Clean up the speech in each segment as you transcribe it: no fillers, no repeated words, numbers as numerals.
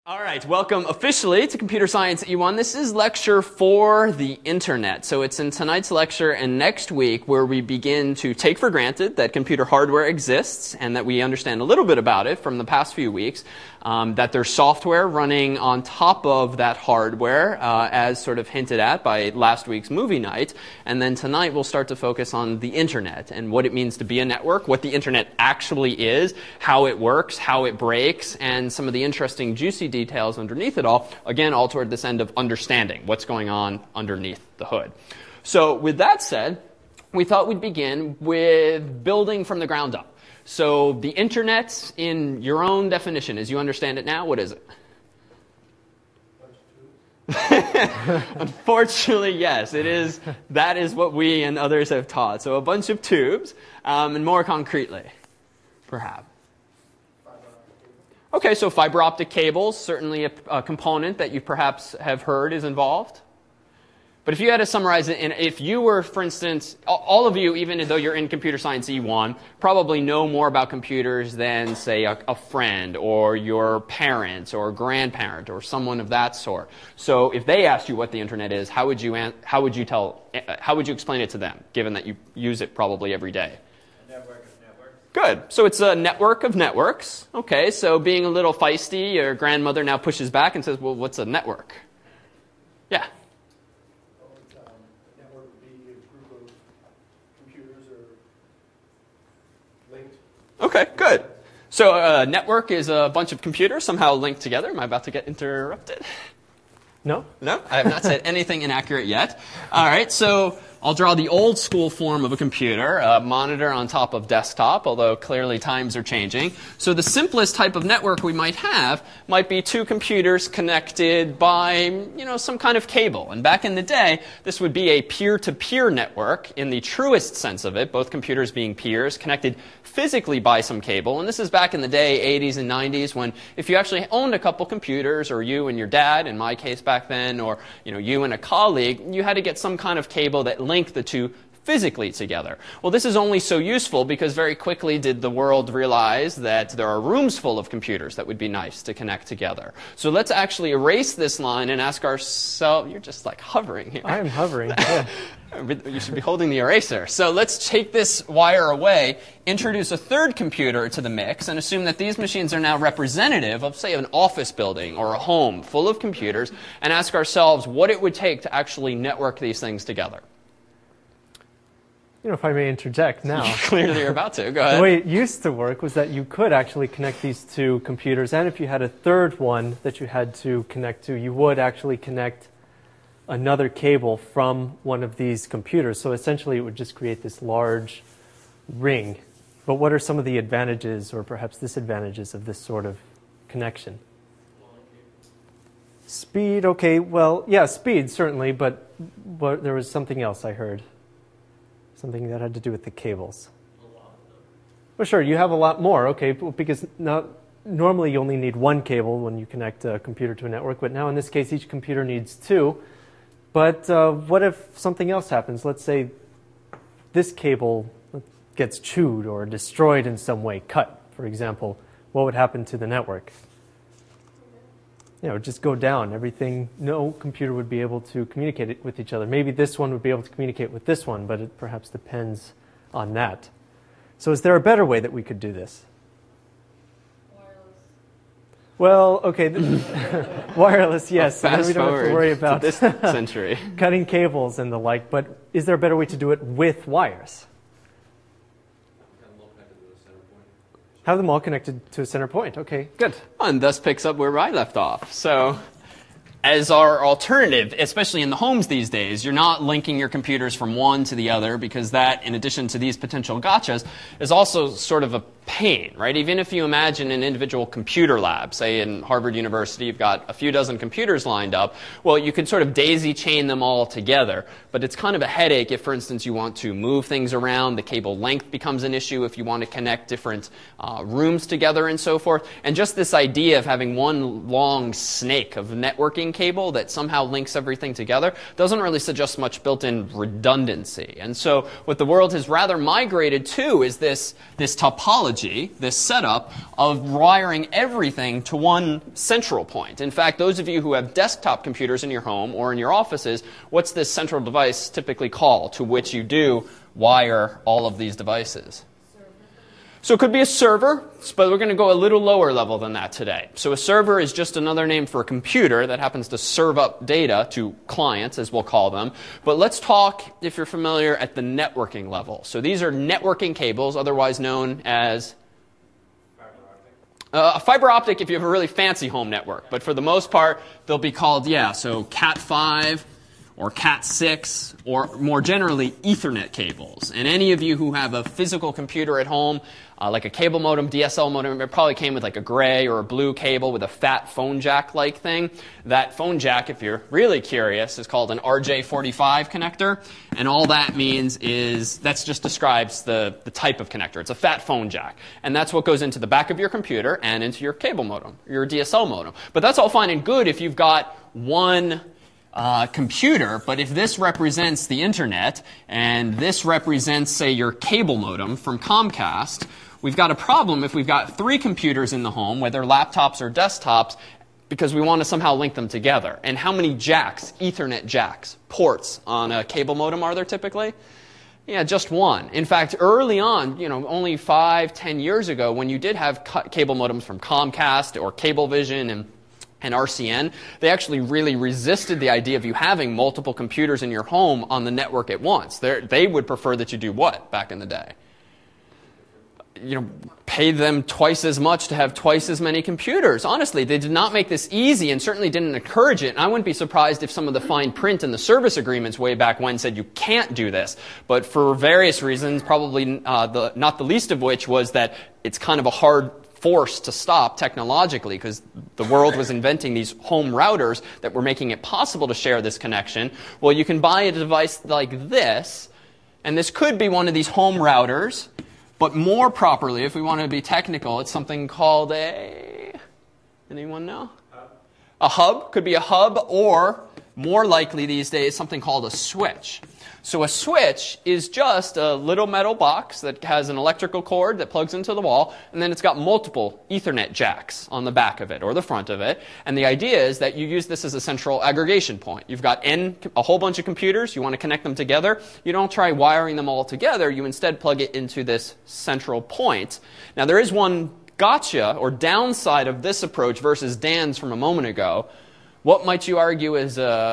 All right, welcome officially to Computer Science E1. This is lecture for the internet. So it's in tonight's lecture and next week where we begin to take for granted that computer hardware exists and that we understand a little bit about it from the past few weeks, that there's software running on top of that hardware, as sort of hinted at by last week's movie night. And then tonight we'll start to focus on the internet and what it means to be a network, what the internet actually is, how it works, how it breaks, and some of the interesting, juicy details underneath it all, again, all toward this end of understanding what's going on underneath the hood. So with that said, we thought we'd begin with building from the ground up. So the internet, in your own definition, as you understand it now, what is it? Unfortunately, yes, it is. That is what we and others have taught. So a bunch of tubes, and more concretely, perhaps. Okay, so fiber optic cables, certainly a component that you perhaps have heard is involved. But if you had to summarize it, and if you were, for instance, all of you, even though you're in Computer Science E1, probably know more about computers than, say, a friend or your parents or grandparent or someone of that sort. So if they asked you what the internet is, how would you explain it to them, given that you use it probably every day? Good. So it's a network of networks. Okay, so being a little feisty, your grandmother now pushes back and says, well, what's a network? Yeah? Well, a network would be a group of computers or linked. Okay, good. So a network is a bunch of computers somehow linked together. Am I about to get interrupted? No. No? I have not said anything inaccurate yet. All right, so I'll draw the old school form of a computer, a monitor on top of desktop, although clearly times are changing. So the simplest type of network we might have might be two computers connected by, some kind of cable. And back in the day, this would be a peer-to-peer network in the truest sense of it, both computers being peers, connected physically by some cable. And this is back in the day, 80s and 90s, when if you actually owned a couple computers, or you and your dad, in my case back then, or you and a colleague, you had to get some kind of cable that linked the two physically together. Well, this is only so useful because very quickly did the world realize that there are rooms full of computers that would be nice to connect together. So let's actually erase this line and ask ourselves, you're just like hovering here. I am hovering, yeah. You should be holding the eraser. So let's take this wire away, introduce a third computer to the mix, and assume that these machines are now representative of, say, an office building or a home full of computers, and ask ourselves what it would take to actually network these things together. If I may interject now. Clearly you're about to. Go ahead. The way it used to work was that you could actually connect these two computers, and if you had a third one that you had to connect to, you would actually connect another cable from one of these computers. So essentially it would just create this large ring. But what are some of the advantages or perhaps disadvantages of this sort of connection? Speed, okay, well, yeah, speed certainly, but there was something else I heard. Something that had to do with the cables. Well, sure, you have a lot more, okay, because normally you only need one cable when you connect a computer to a network, but now in this case each computer needs two. But what if something else happens? Let's say this cable gets chewed or destroyed in some way, cut, for example. What would happen to the network? It would just go down. Everything, no computer would be able to communicate with each other. Maybe this one would be able to communicate with this one, but it perhaps depends on that. So is there a better way that we could do this? Well, okay, wireless, yes. So then we don't have to worry about this century. Cutting cables and the like. But is there a better way to do it with wires? Have them all connected to a center point. Okay, good. And thus picks up where I left off. So as our alternative, especially in the homes these days, you're not linking your computers from one to the other because that, in addition to these potential gotchas, is also sort of a pain, right? Even if you imagine an individual computer lab, say in Harvard University, you've got a few dozen computers lined up, well, you could sort of daisy chain them all together, but it's kind of a headache if, for instance, you want to move things around, the cable length becomes an issue if you want to connect different rooms together and so forth, and just this idea of having one long snake of networking cable that somehow links everything together doesn't really suggest much built-in redundancy. And so what the world has rather migrated to is this topology topology, this setup of wiring everything to one central point. In fact, those of you who have desktop computers in your home or in your offices, what's this central device typically called to which you do wire all of these devices? So it could be a server, but we're going to go a little lower level than that today. So a server is just another name for a computer that happens to serve up data to clients, as we'll call them. But let's talk, if you're familiar, at the networking level. So these are networking cables, otherwise known as a fiber optic if you have a really fancy home network. But for the most part, they'll be called, so Cat5 or Cat6, or more generally, Ethernet cables. And any of you who have a physical computer at home, like a cable modem, DSL modem, it probably came with like a gray or a blue cable with a fat phone jack-like thing. That phone jack, if you're really curious, is called an RJ45 connector. And all that means is, that just describes the type of connector. It's a fat phone jack. And that's what goes into the back of your computer and into your cable modem, your DSL modem. But that's all fine and good if you've got one computer, but if this represents the internet and this represents, say, your cable modem from Comcast, we've got a problem if we've got 3 computers in the home, whether laptops or desktops, because we want to somehow link them together. And how many jacks, Ethernet jacks, ports on a cable modem are there typically? Yeah, just one. In fact, early on, only 5-10 years ago, when you did have cable modems from Comcast or Cablevision and RCN, they actually really resisted the idea of you having multiple computers in your home on the network at once. They would prefer that you do what back in the day? Pay them twice as much to have twice as many computers. Honestly, they did not make this easy and certainly didn't encourage it. And I wouldn't be surprised if some of the fine print in the service agreements way back when said you can't do this. But for various reasons, probably not the least of which was that it's kind of a hard force to stop technologically because the world was inventing these home routers that were making it possible to share this connection. Well, you can buy a device like this, and this could be one of these home routers, but more properly, if we want to be technical, it's something called anyone know? A hub. Could be a hub, or more likely these days, something called a switch. So a switch is just a little metal box that has an electrical cord that plugs into the wall, and then it's got multiple Ethernet jacks on the back of it or the front of it. And the idea is that you use this as a central aggregation point. You've got a whole bunch of computers. You want to connect them together. You don't try wiring them all together. You instead plug it into this central point. Now, there is one gotcha or downside of this approach versus Dan's from a moment ago. What might you argue is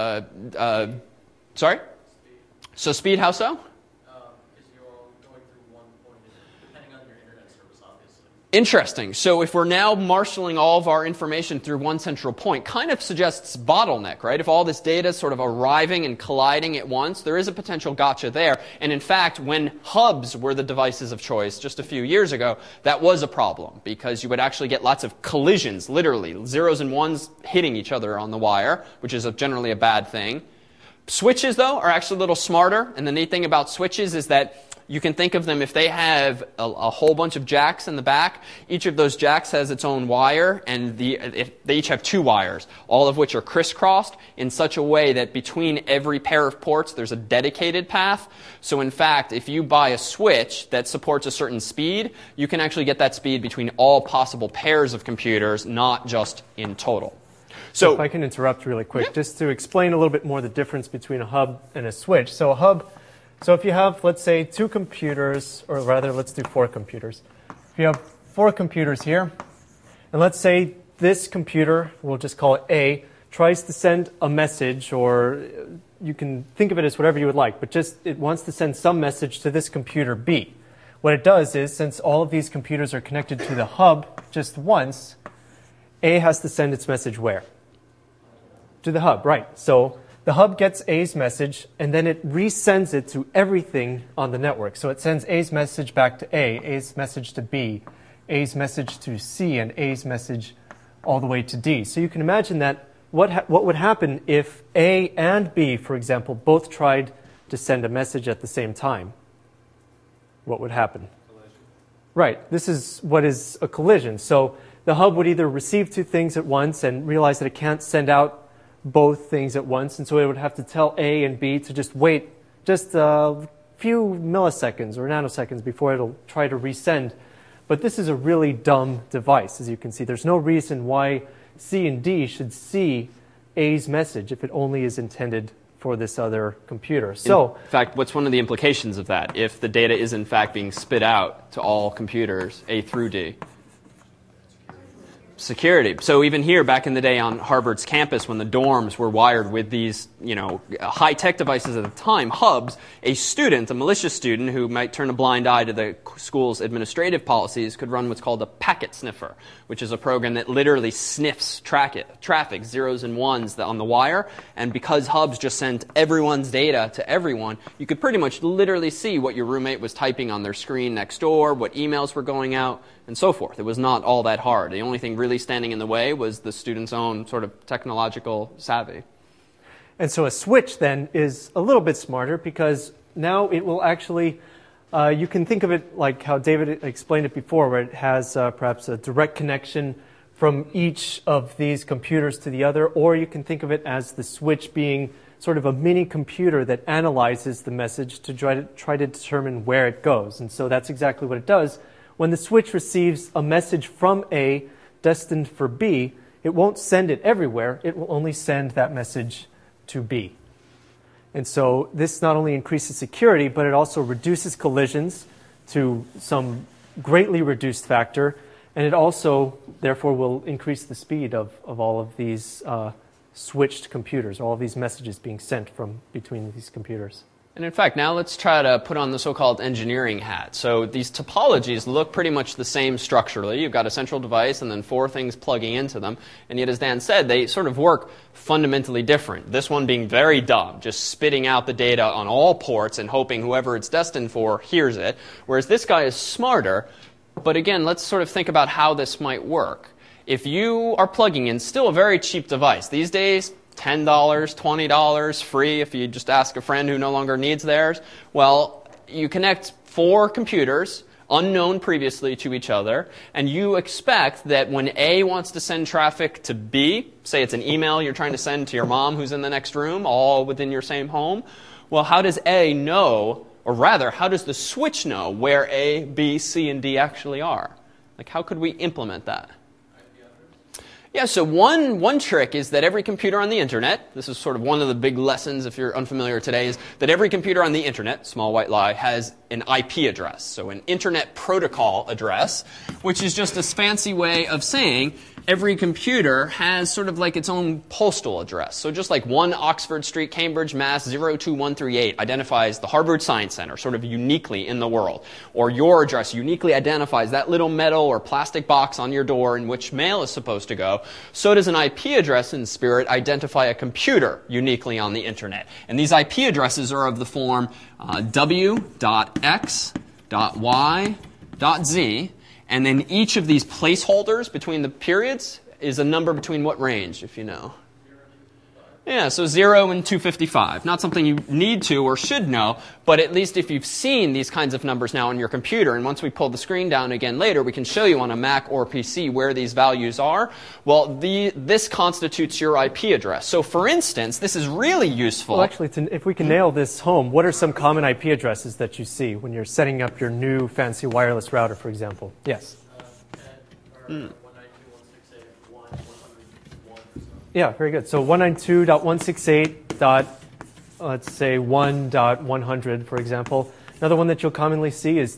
sorry? So speed, how so? Because you're going through one point, depending on your internet service, obviously. Interesting. So if we're now marshaling all of our information through one central point, kind of suggests bottleneck, right? If all this data is sort of arriving and colliding at once, there is a potential gotcha there. And in fact, when hubs were the devices of choice just a few years ago, that was a problem because you would actually get lots of collisions, literally, zeros and ones hitting each other on the wire, which is generally a bad thing. Switches, though, are actually a little smarter, and the neat thing about switches is that you can think of them if they have a whole bunch of jacks in the back. Each of those jacks has its own wire, and they each have 2 wires, all of which are crisscrossed in such a way that between every pair of ports there's a dedicated path. So in fact, if you buy a switch that supports a certain speed, you can actually get that speed between all possible pairs of computers, not just in total. So if I can interrupt really quick, just to explain a little bit more the difference between a hub and a switch. So a hub, so if you have, let's say, 2 computers, or rather, let's do 4 computers. If you have 4 computers here, and let's say this computer, we'll just call it A, tries to send a message, or you can think of it as whatever you would like, but just it wants to send some message to this computer B. What it does is, since all of these computers are connected to the hub just once, A has to send its message where? To the hub, right. So the hub gets A's message, and then it resends it to everything on the network. So it sends A's message back to A, A's message to B, A's message to C, and A's message all the way to D. So you can imagine that what would happen if A and B, for example, both tried to send a message at the same time? What would happen? Collision. Right. This is what is a collision. So the hub would either receive 2 things at once and realize that it can't send out both things at once, and so it would have to tell A and B to just wait just a few milliseconds or nanoseconds before it'll try to resend But this is a really dumb device, as you can see. There's no reason why C and D should see A's message if it only is intended for this other computer. So, in fact, what's one of the implications of that if the data is in fact being spit out to all computers, A through D? Security. So even here, back in the day on Harvard's campus, when the dorms were wired with these, high-tech devices at the time, hubs, a student, a malicious student who might turn a blind eye to the school's administrative policies could run what's called a packet sniffer, which is a program that literally sniffs traffic, zeros and ones on the wire. And because hubs just sent everyone's data to everyone, you could pretty much literally see what your roommate was typing on their screen next door, what emails were going out, and so forth. It was not all that hard. The only thing really standing in the way was the student's own sort of technological savvy. And so a switch then is a little bit smarter because now it will actually, you can think of it like how David explained it before, where it has perhaps a direct connection from each of these computers to the other, or you can think of it as the switch being sort of a mini computer that analyzes the message to try to determine where it goes. And so that's exactly what it does. When the switch receives a message from A destined for B, it won't send it everywhere. It will only send that message to B. And so this not only increases security, but it also reduces collisions to some greatly reduced factor. And it also, therefore, will increase the speed of all of these switched computers, all of these messages being sent from between these computers. And in fact, now let's try to put on the so-called engineering hat. So these topologies look pretty much the same structurally. You've got a central device and then four things plugging into them. And yet, as Dan said, they sort of work fundamentally different. This one being very dumb, just spitting out the data on all ports and hoping whoever it's destined for hears it. Whereas this guy is smarter. But again, let's sort of think about how this might work. If you are plugging in still a very cheap device, these days, $10, $20, free if you just ask a friend who no longer needs theirs. Well, you connect four computers, unknown previously to each other, and you expect that when A wants to send traffic to B, say it's an email you're trying to send to your mom who's in the next room, all within your same home, well, how does A know, or rather, how does the switch know where A, B, C, and D actually are? Like, how could we implement that? Yeah, so one trick is that every computer on the internet, this is sort of one of the big lessons if you're unfamiliar today, is that every computer on the internet, small white lie, has an IP address, so an internet protocol address, which is just a fancy way of saying every computer has sort of like its own postal address. So just like 1 Oxford Street, Cambridge, Mass. 02138 identifies the Harvard Science Center sort of uniquely in the world, or your address uniquely identifies that little metal or plastic box on your door in which mail is supposed to go, so does an IP address in Spirit identify a computer uniquely on the internet. And these IP addresses are of the form w.x.y.z, and then each of these placeholders between the periods is a number between what range, if you know? Yeah, so 0 and 255. Not something you need to or should know, but at least if you've seen these kinds of numbers now on your computer, and once we pull the screen down again later, we can show you on a Mac or PC where these values are. Well, this constitutes your IP address. So for instance, this is really useful. Well, actually, if we can nail this home, what are some common IP addresses that you see when you're setting up your new fancy wireless router, for example? Yes? 192.168.1.101. Yeah, very good. So 192.168. Let's say 1.100, for example. Another one that you'll commonly see is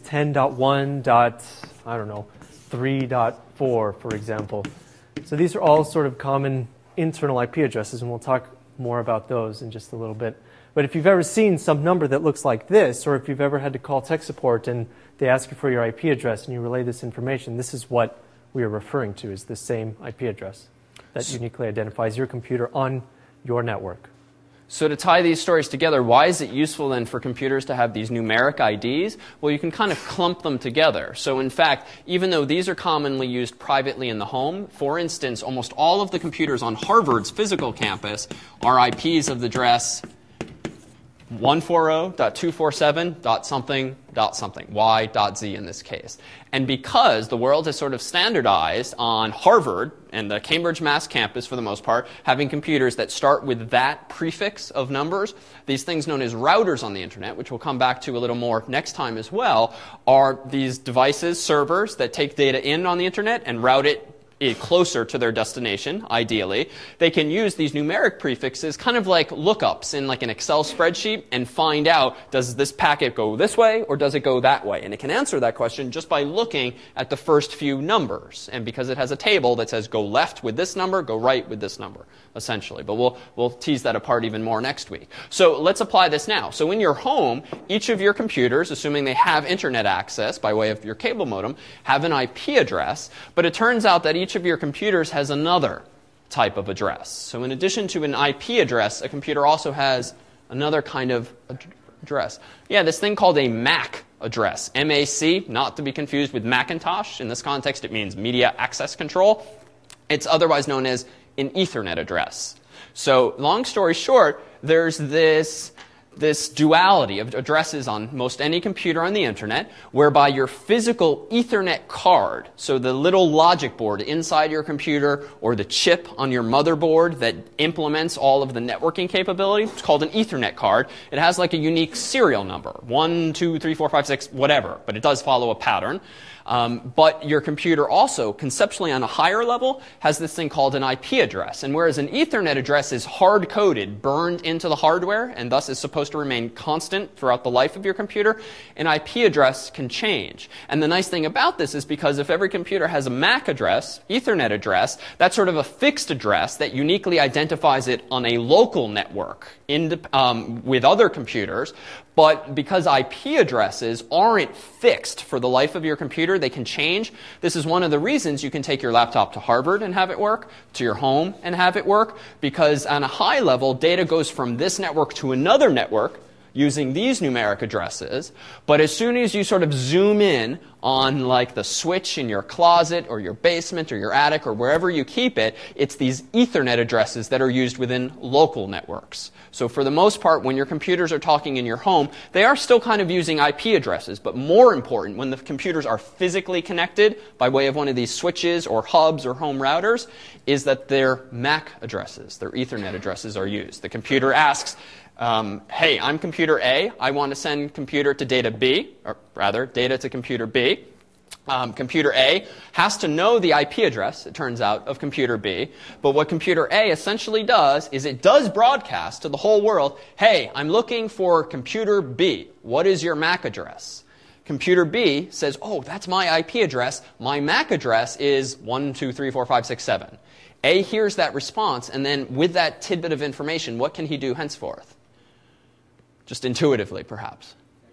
10.1.3.4, for example. So these are all sort of common internal IP addresses, and we'll talk more about those in just a little bit. But if you've ever seen some number that looks like this, or if you've ever had to call tech support and they ask you for your IP address and you relay this information, this is what we are referring to, is the same IP address that uniquely identifies your computer on your network. So to tie these stories together, why is it useful then for computers to have these numeric IDs? Well, you can kind of clump them together. So in fact, even though these are commonly used privately in the home, for instance, almost all of the computers on Harvard's physical campus are IPs of the address 140.247.something.something, y.z in this case. And because the world has sort of standardized on Harvard and the Cambridge, Mass campus for the most part, having computers that start with that prefix of numbers, these things known as routers on the internet, which we'll come back to a little more next time as well, are these devices, servers, that take data in on the internet and route it closer to their destination, ideally. They can use these numeric prefixes kind of like lookups in like an Excel spreadsheet and find out, does this packet go this way or does it go that way? And it can answer that question just by looking at the first few numbers. And because it has a table that says go left with this number, go right with this number, essentially. But we'll tease that apart even more next week. So let's apply this now. So in your home, each of your computers, assuming they have internet access by way of your cable modem, have an IP address. But it turns out that each of your computers has another type of address. So in addition to an IP address, a computer also has another kind of address. Yeah, this thing called a MAC address. MAC, not to be confused with Macintosh. In this context, it means Media Access Control. It's otherwise known as an Ethernet address. So long story short, there's this duality of addresses on most any computer on the internet, whereby your physical Ethernet card, so the little logic board inside your computer or the chip on your motherboard that implements all of the networking capability, it's called an Ethernet card. It has like a unique serial number, 1, 2, 3, 4, 5, 6, whatever, but it does follow a pattern. But your computer also, conceptually on a higher level, has this thing called an IP address. And whereas an Ethernet address is hard-coded, burned into the hardware, and thus is supposed to remain constant throughout the life of your computer, an IP address can change. And the nice thing about this is because if every computer has a MAC address, Ethernet address, that's sort of a fixed address that uniquely identifies it on a local network with other computers. But because IP addresses aren't fixed for the life of your computer, they can change. This is one of the reasons you can take your laptop to Harvard and have it work, to your home and have it work, because on a high level, data goes from this network to another network using these numeric addresses. But as soon as you sort of zoom in on like the switch in your closet or your basement or your attic or wherever you keep it, it's these Ethernet addresses that are used within local networks. So for the most part, when your computers are talking in your home, they are still kind of using IP addresses. But more important, when the computers are physically connected by way of one of these switches or hubs or home routers, is that their MAC addresses, their Ethernet addresses are used. The computer asks, hey, I'm computer A. I want to send computer to data B, or rather, data to computer B. Computer A has to know the IP address, it turns out, of computer B. But what computer A essentially does is it does broadcast to the whole world, hey, I'm looking for computer B. What is your MAC address? Computer B says, oh, that's my IP address. My MAC address is 1, 2, 3, 4, 5, 6, 7. A hears that response, and then with that tidbit of information, what can he do henceforth? Just intuitively, perhaps.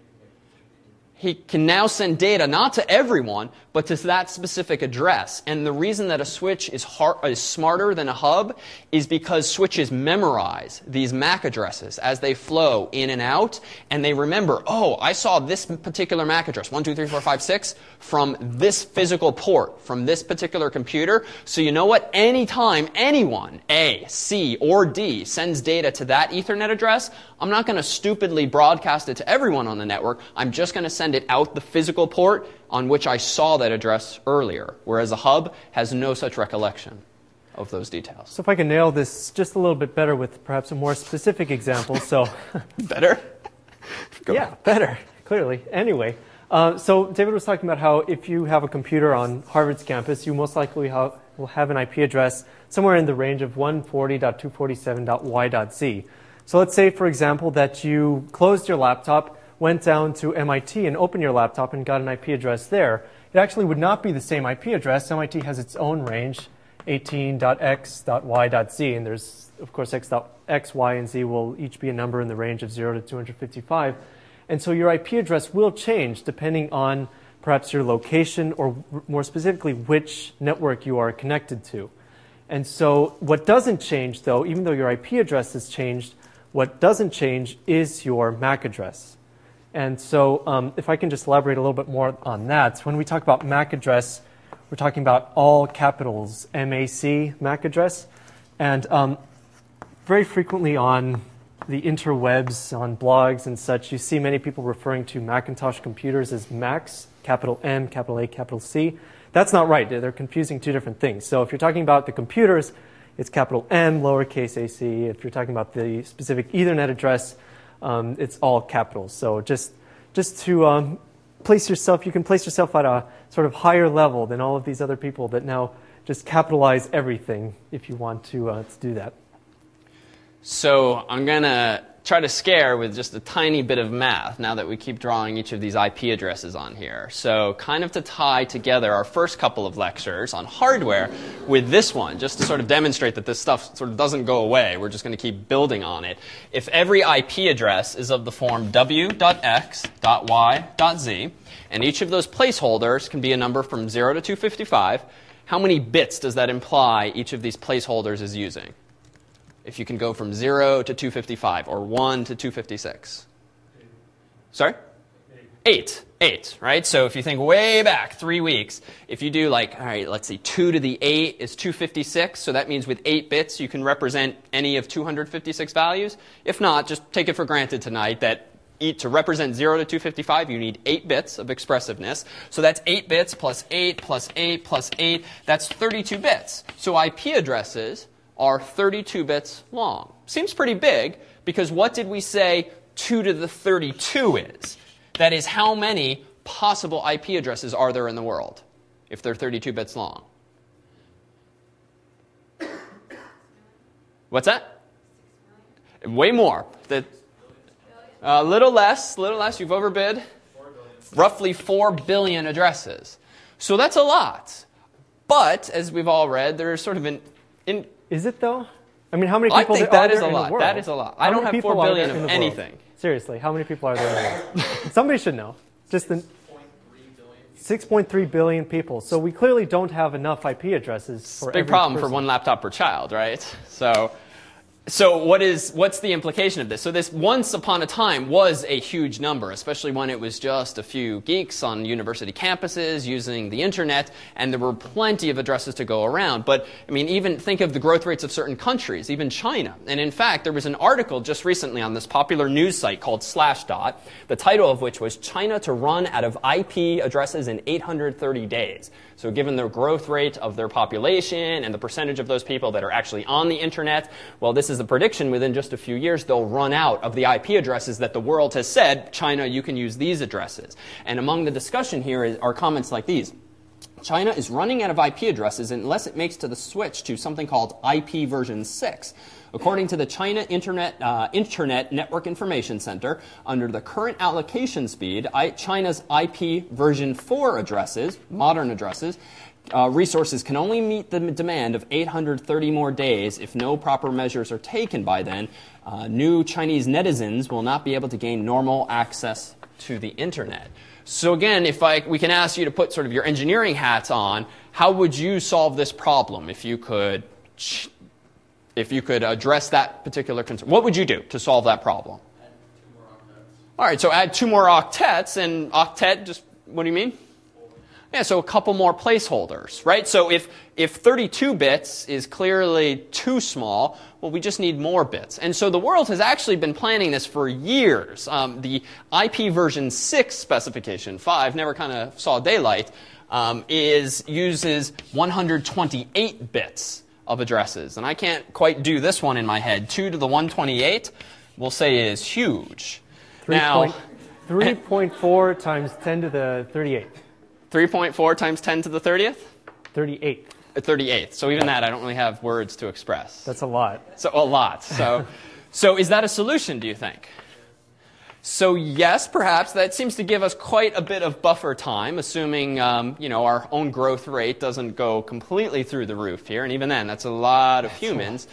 He can now send data not to everyone, but to that specific address. And the reason that a switch is smarter than a hub is because switches memorize these MAC addresses as they flow in and out. And they remember, oh, I saw this particular MAC address, 1, 2, 3, 4, 5, 6, from this physical port, from this particular computer. So you know what? Anytime anyone, A, C, or D, sends data to that Ethernet address, I'm not going to stupidly broadcast it to everyone on the network. I'm just going to send it out the physical port on which I saw that address earlier, whereas a hub has no such recollection of those details. So if I can nail this just a little bit better with perhaps a more specific example. So better? Yeah, better, clearly. Anyway, so David was talking about how if you have a computer on Harvard's campus, you most likely will have an IP address somewhere in the range of 140.247.y.z. So let's say, for example, that you closed your laptop, went down to MIT and opened your laptop and got an IP address there. It actually would not be the same IP address. MIT has its own range, 18.x.y.z, and there's, of course, x, y, and z will each be a number in the range of 0 to 255. And so your IP address will change depending on perhaps your location or, more specifically, which network you are connected to. And so what doesn't change, though, even though your IP address has changed, what doesn't change is your MAC address. And so if I can just elaborate a little bit more on that. When we talk about MAC address, we're talking about all capitals, MAC, MAC address. And very frequently on the interwebs on blogs and such, you see many people referring to Macintosh computers as Macs, capital M, capital A, capital C. That's not right. They're confusing two different things. So if you're talking about the computers, it's capital M, lowercase AC. If you're talking about the specific Ethernet address, it's all capitals. So just to place yourself, you can place yourself at a sort of higher level than all of these other people that now just capitalize everything if you want to do that. So I'm going to try to scare with just a tiny bit of math now that we keep drawing each of these IP addresses on here. So kind of to tie together our first couple of lectures on hardware with this one, just to sort of demonstrate that this stuff sort of doesn't go away. We're just going to keep building on it. If every IP address is of the form w.x.y.z, and each of those placeholders can be a number from 0 to 255, how many bits does that imply each of these placeholders is using? If you can go from 0 to 255 or 1 to 256. Sorry? 8, right? So if you think way back 3 weeks, if you do like, all right, let's see, 2 to the 8 is 256. So that means with 8 bits, you can represent any of 256 values. If not, just take it for granted tonight that to represent 0 to 255, you need 8 bits of expressiveness. So that's 8 bits plus 8 plus 8 plus 8. That's 32 bits. So IP addresses are 32 bits long. Seems pretty big, because what did we say 2 to the 32 is? That is, how many possible IP addresses are there in the world if they're 32 bits long? What's that? Way more. A little less. You've overbid. Roughly 4 billion addresses. So that's a lot. But, as we've all read, there's sort of Is it though? I mean, how many people I think are that is there a in the lot. world? That is a lot. I don't have 4 billion of anything. Seriously, how many people are there in the world? Somebody should know. Just 6.3 billion people. So we clearly don't have enough IP addresses for every big problem person. for one laptop per child, right? So what's the implication of this? So this once upon a time was a huge number, especially when it was just a few geeks on university campuses using the internet, and there were plenty of addresses to go around. But I mean, even think of the growth rates of certain countries, even China. And in fact, there was an article just recently on this popular news site called Slashdot, the title of which was China to run out of IP addresses in 830 days. So given the growth rate of their population and the percentage of those people that are actually on the internet, well, this is a prediction within just a few years they'll run out of the IP addresses that the world has said, China, you can use these addresses. And among the discussion here are comments like these. China is running out of IP addresses unless it makes the switch to something called IP version 6. According to the China Internet Network Information Center, under the current allocation speed, China's IP version 4 addresses, modern addresses, resources can only meet the demand of 830 more days. If no proper measures are taken by then, new Chinese netizens will not be able to gain normal access to the internet. So again, we can ask you to put sort of your engineering hats on, how would you solve this problem if you could address that particular concern? What would you do to solve that problem? Add 2 more octets. All right, so add 2 more octets, and octet, just what do you mean? Yeah, so a couple more placeholders, right? So if 32 bits is clearly too small, well, we just need more bits. And so the world has actually been planning this for years. The IP version 6 specification, 5, never kind of saw daylight, uses 128 bits of addresses. And I can't quite do this one in my head. 2 to the 128, we'll say, is huge. 3.4 times 10 to the 38. 3.4 times 10 to the 30th? 38. 38th. So even that, I don't really have words to express. That's a lot. So a lot. So is that a solution, do you think? So yes, perhaps. That seems to give us quite a bit of buffer time, assuming our own growth rate doesn't go completely through the roof here. And even then, that's a lot of humans.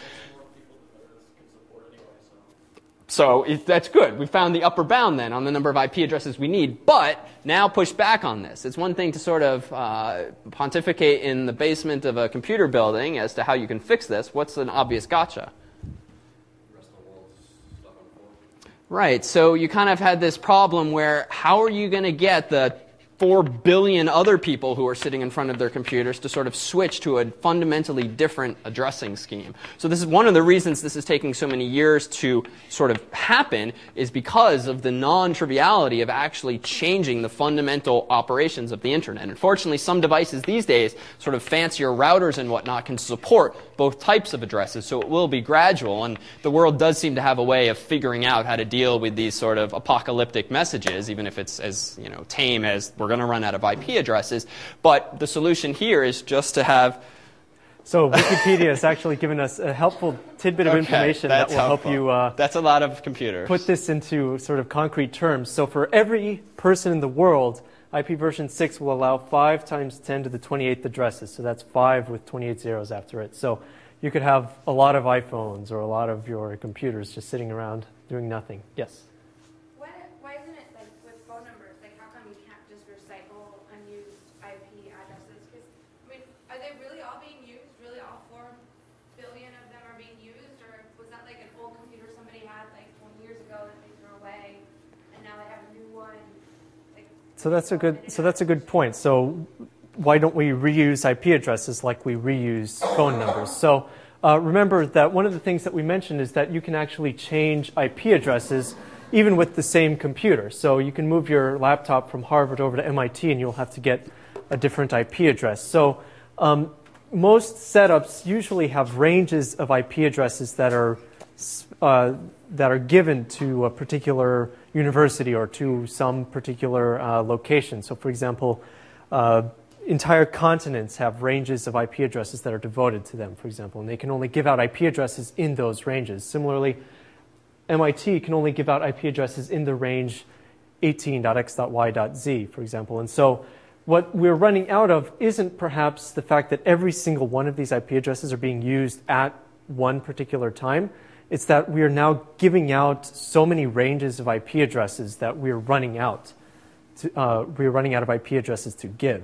So that's good. We found the upper bound then on the number of IP addresses we need. But now push back on this. It's one thing to sort of pontificate in the basement of a computer building as to how you can fix this. What's an obvious gotcha? Right, so you kind of had this problem where how are you going to get the 4 billion other people who are sitting in front of their computers to sort of switch to a fundamentally different addressing scheme. So this is one of the reasons this is taking so many years to sort of happen, is because of the non-triviality of actually changing the fundamental operations of the internet. Unfortunately, some devices these days, sort of fancier routers and whatnot, can support both types of addresses, so it will be gradual, and the world does seem to have a way of figuring out how to deal with these sort of apocalyptic messages, even if it's as tame as we're going to run out of IP addresses. But the solution here is just to have... So Wikipedia has actually given us a helpful tidbit of information that will help you that's a lot of computers. Put this into sort of concrete terms. So for every person in the world, IP version 6 will allow 5 times 10 to the 28th addresses. So that's 5 with 28 zeros after it. So you could have a lot of iPhones or a lot of your computers just sitting around doing nothing. Yes? Why isn't it like with phone numbers? Like, how come you can't just recycle unused IP addresses? Because, I mean, are they really all being used? Really all 4 billion of them are being used? Or was that like an old computer somebody had like 20 years ago that they threw away, and now they have a new one? So that's a good point. So why don't we reuse IP addresses like we reuse phone numbers? So remember that one of the things that we mentioned is that you can actually change IP addresses even with the same computer. So you can move your laptop from Harvard over to MIT and you'll have to get a different IP address. So most setups usually have ranges of IP addresses that are given to a particular university or to some particular location. So for example, entire continents have ranges of IP addresses that are devoted to them, for example, and they can only give out IP addresses in those ranges. Similarly, MIT can only give out IP addresses in the range 18.x.y.z, for example. And so what we're running out of isn't perhaps the fact that every single one of these IP addresses are being used at one particular time. It's that we are now giving out so many ranges of IP addresses that we're running out. We're running out of IP addresses to give.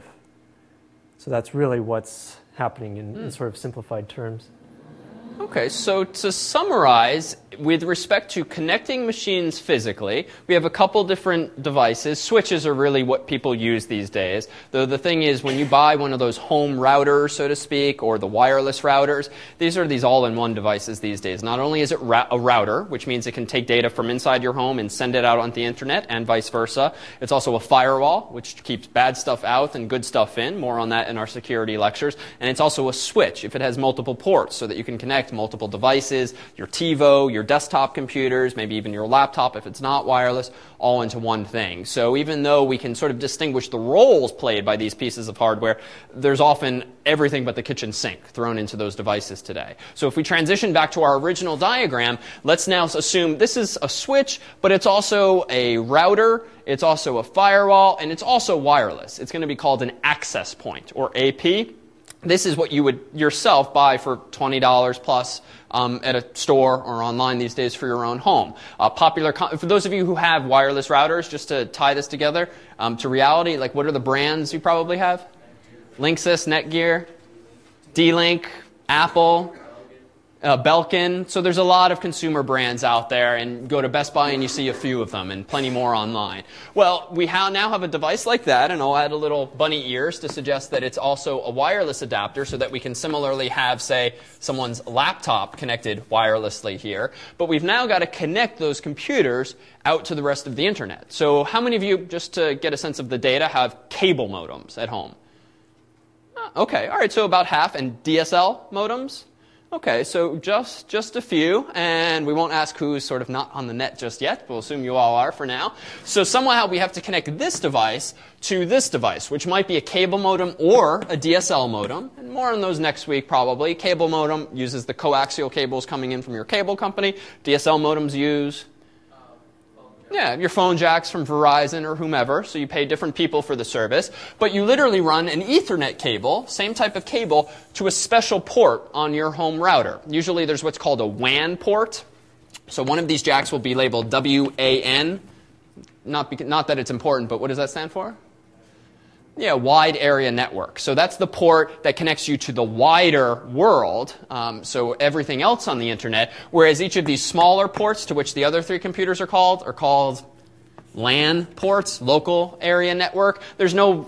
So that's really what's happening in sort of simplified terms. Okay, so to summarize, with respect to connecting machines physically, we have a couple different devices. Switches are really what people use these days. Though the thing is, when you buy one of those home routers, so to speak, or the wireless routers, these are these all-in-one devices these days. Not only is it a router, which means it can take data from inside your home and send it out on the internet, and vice versa. It's also a firewall, which keeps bad stuff out and good stuff in. More on that in our security lectures. And it's also a switch, if it has multiple ports, so that you can connect multiple devices, your TiVo, your desktop computers, maybe even your laptop if it's not wireless, all into one thing. So even though we can sort of distinguish the roles played by these pieces of hardware, there's often everything but the kitchen sink thrown into those devices today. So if we transition back to our original diagram, let's now assume this is a switch, but it's also a router, it's also a firewall, and it's also wireless. It's going to be called an access point, or AP. This is what you would yourself buy for $20 plus at a store or online these days for your own home. For those of you who have wireless routers, just to tie this together to reality, like what are the brands you probably have? Linksys, Netgear, D-Link, Apple, Belkin. So there's a lot of consumer brands out there, and go to Best Buy and you see a few of them and plenty more online. Well, we now have a device like that, and I'll add a little bunny ears to suggest that it's also a wireless adapter so that we can similarly have, say, someone's laptop connected wirelessly here. But we've now got to connect those computers out to the rest of the internet. So how many of you, just to get a sense of the data, have cable modems at home? Okay, all right, so about half. And DSL modems? Okay, so just a few, and we won't ask who's sort of not on the net just yet. We'll assume you all are for now. So somehow we have to connect this device to this device, which might be a cable modem or a DSL modem. And more on those next week, probably. Cable modem uses the coaxial cables coming in from your cable company. DSL modems use... Yeah, your phone jacks from Verizon or whomever, so you pay different people for the service. But you literally run an Ethernet cable, same type of cable, to a special port on your home router. Usually there's what's called a WAN port. So one of these jacks will be labeled WAN. Not that it's important, but what does that stand for? Yeah, wide area network. So that's the port that connects you to the wider world, so everything else on the internet, whereas each of these smaller ports to which the other three computers are called LAN ports, local area network. There's no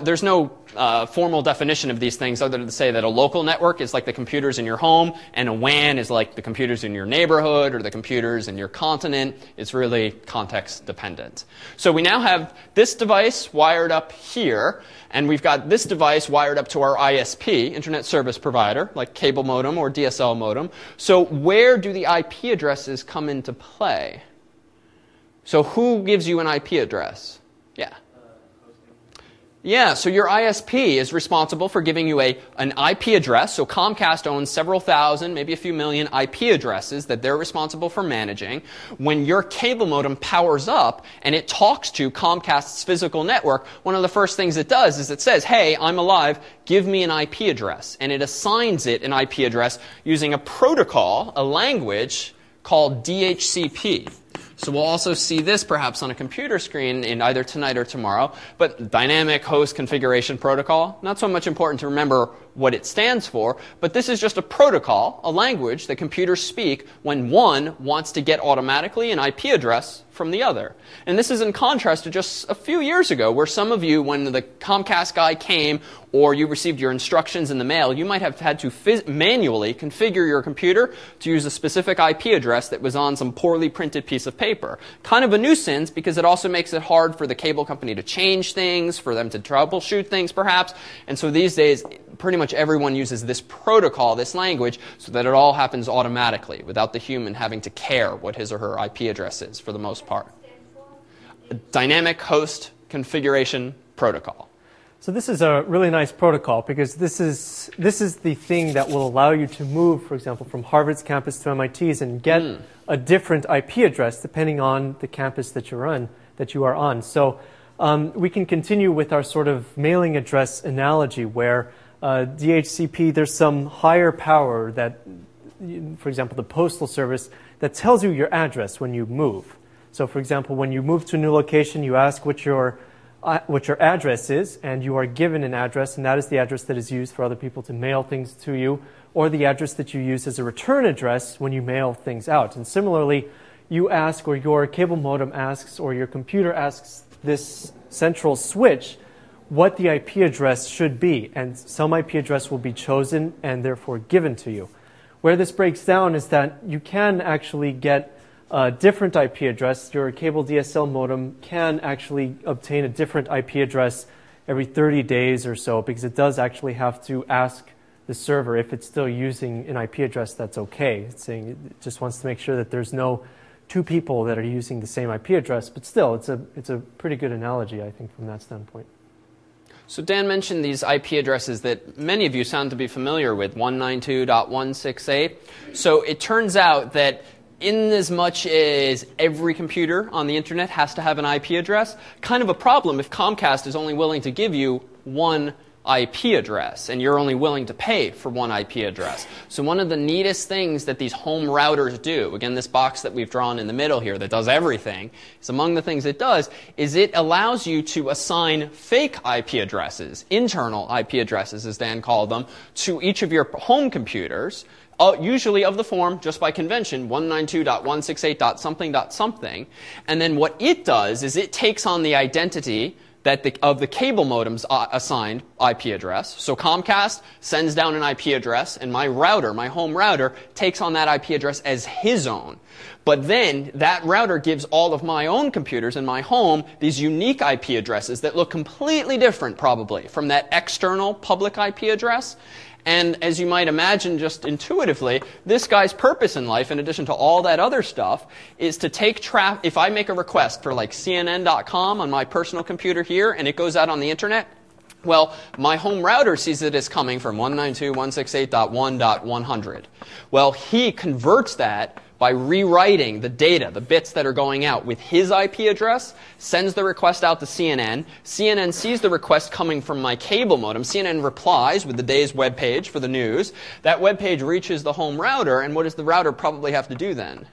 formal definition of these things other than to say that a local network is like the computers in your home, and a WAN is like the computers in your neighborhood or the computers in your continent. It's really context dependent. So we now have this device wired up here, and we've got this device wired up to our ISP, Internet Service Provider, like cable modem or DSL modem. So where do the IP addresses come into play? So who gives you an IP address? Yeah. Yeah, so your ISP is responsible for giving you an IP address. So Comcast owns several thousand, maybe a few million IP addresses that they're responsible for managing. When your cable modem powers up and it talks to Comcast's physical network, one of the first things it does is it says, hey, I'm alive, give me an IP address. And it assigns it an IP address using a protocol, a language called DHCP. So we'll also see this perhaps on a computer screen in either tonight or tomorrow. But Dynamic Host Configuration Protocol, not so much important to remember what it stands for, but this is just a protocol, a language that computers speak when one wants to get automatically an IP address from the other. And this is in contrast to just a few years ago, where some of you, when the Comcast guy came or you received your instructions in the mail, you might have had to manually configure your computer to use a specific IP address that was on some poorly printed piece of paper. Kind of a nuisance because it also makes it hard for the cable company to change things, for them to troubleshoot things perhaps. And so these days, pretty much everyone uses this protocol, this language, so that it all happens automatically without the human having to care what his or her IP address is for the most part. Dynamic Host Configuration Protocol. So this is a really nice protocol because this is the thing that will allow you to move, for example, from Harvard's campus to MIT's and get a different IP address depending on the campus that you are on. So we can continue with our sort of mailing address analogy where DHCP, there's some higher power that, for example, the Postal Service, that tells you your address when you move. So, for example, when you move to a new location, you ask what your address is, and you are given an address, and that is the address that is used for other people to mail things to you, or the address that you use as a return address when you mail things out. And similarly, you ask, or your cable modem asks, or your computer asks this central switch what the IP address should be, and some IP address will be chosen and therefore given to you. Where this breaks down is that you can actually get a different IP address. Your cable DSL modem can actually obtain a different IP address every 30 days or so because it does actually have to ask the server if it's still using an IP address that's okay. It's saying it just wants to make sure that there's no two people that are using the same IP address, but still it's a pretty good analogy, I think, from that standpoint. So Dan mentioned these IP addresses that many of you sound to be familiar with, 192.168. So it turns out that in as much as every computer on the internet has to have an IP address, kind of a problem if Comcast is only willing to give you one IP address, and you're only willing to pay for one IP address. So one of the neatest things that these home routers do, again, this box that we've drawn in the middle here that does everything, is among the things it does is it allows you to assign fake IP addresses, internal IP addresses, as Dan called them, to each of your home computers, usually of the form, just by convention, 192.168.something.something. And then what it does is it takes on the identity of the cable modem's assigned IP address. So Comcast sends down an IP address, and my router, my home router, takes on that IP address as his own. But then that router gives all of my own computers in my home these unique IP addresses that look completely different, probably, from that external public IP address. And as you might imagine just intuitively, this guy's purpose in life, in addition to all that other stuff, is to take traffic. If I make a request for like CNN.com on my personal computer here and it goes out on the internet, well, my home router sees it as coming from 192.168.1.100. Well, he converts that by rewriting the data, the bits that are going out with his IP address, sends the request out to CNN. CNN sees the request coming from my cable modem. CNN replies with the day's web page for the news. That web page reaches the home router, and what does the router probably have to do then?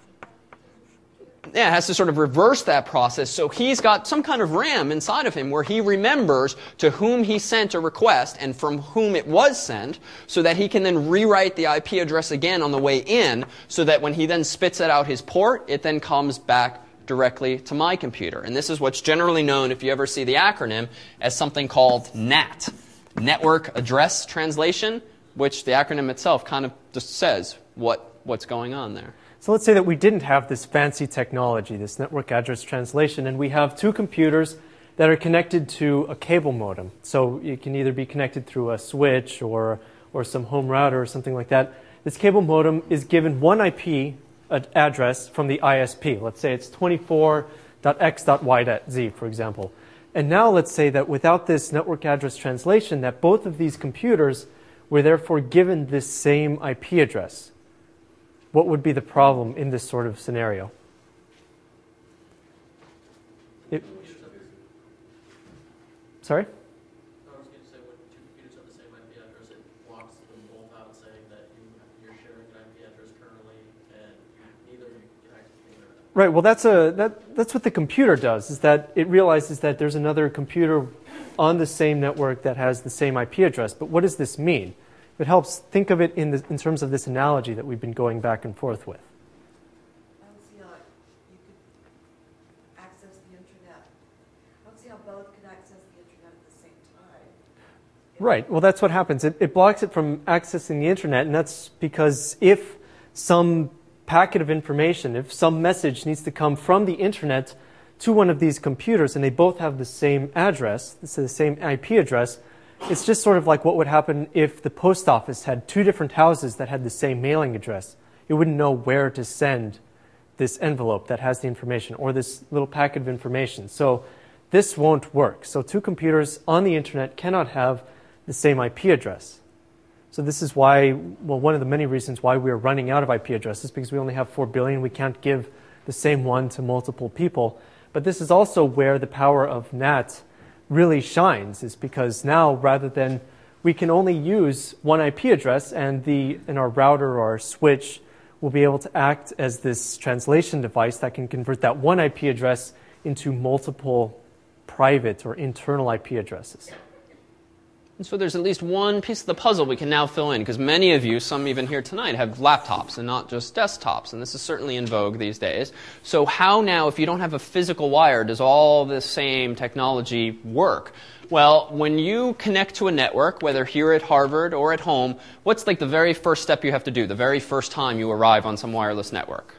Yeah, it has to sort of reverse that process. So he's got some kind of RAM inside of him where he remembers to whom he sent a request and from whom it was sent, so that he can then rewrite the IP address again on the way in, so that when he then spits it out his port, it then comes back directly to my computer. And this is what's generally known, if you ever see the acronym, as something called NAT, Network Address Translation, which the acronym itself kind of just says what's going on there. So let's say that we didn't have this fancy technology, this network address translation, and we have two computers that are connected to a cable modem. So it can either be connected through a switch or some home router or something like that. This cable modem is given one IP address from the ISP. Let's say it's 24.x.y.z, for example. And now let's say that without this network address translation, that both of these computers were therefore given this same IP address. What would be the problem in this sort of scenario? Sorry? I was going to say when two computers have the same IP address, it blocks them both out, saying that you're sharing an IP address currently, and neither of you can access the internet. Right. Well, that's what the computer does. Is that it realizes that there's another computer on the same network that has the same IP address. But what does this mean? It helps think of it in terms of this analogy that we've been going back and forth with. I don't see how you could access the internet. I don't see how both could access the internet at the same time. Right. Well, that's what happens. It blocks it from accessing the internet, and that's because if some packet of information, if some message needs to come from the internet to one of these computers, and they both have the same address, the same IP address, it's just sort of like what would happen if the post office had two different houses that had the same mailing address. It wouldn't know where to send this envelope that has the information or this little packet of information. So this won't work. So two computers on the internet cannot have the same IP address. So this is why, well, one of the many reasons why we're running out of IP addresses, because we only have 4 billion. We can't give the same one to multiple people. But this is also where the power of NAT really shines, is because now rather than we can only use one IP address, and our router or our switch will be able to act as this translation device that can convert that one IP address into multiple private or internal IP addresses. And so there's at least one piece of the puzzle we can now fill in, because many of you, some even here tonight, have laptops and not just desktops, and this is certainly in vogue these days. So how now, if you don't have a physical wire, does all this same technology work? Well, when you connect to a network, whether here at Harvard or at home, what's like the very first step you have to do, the very first time you arrive on some wireless network?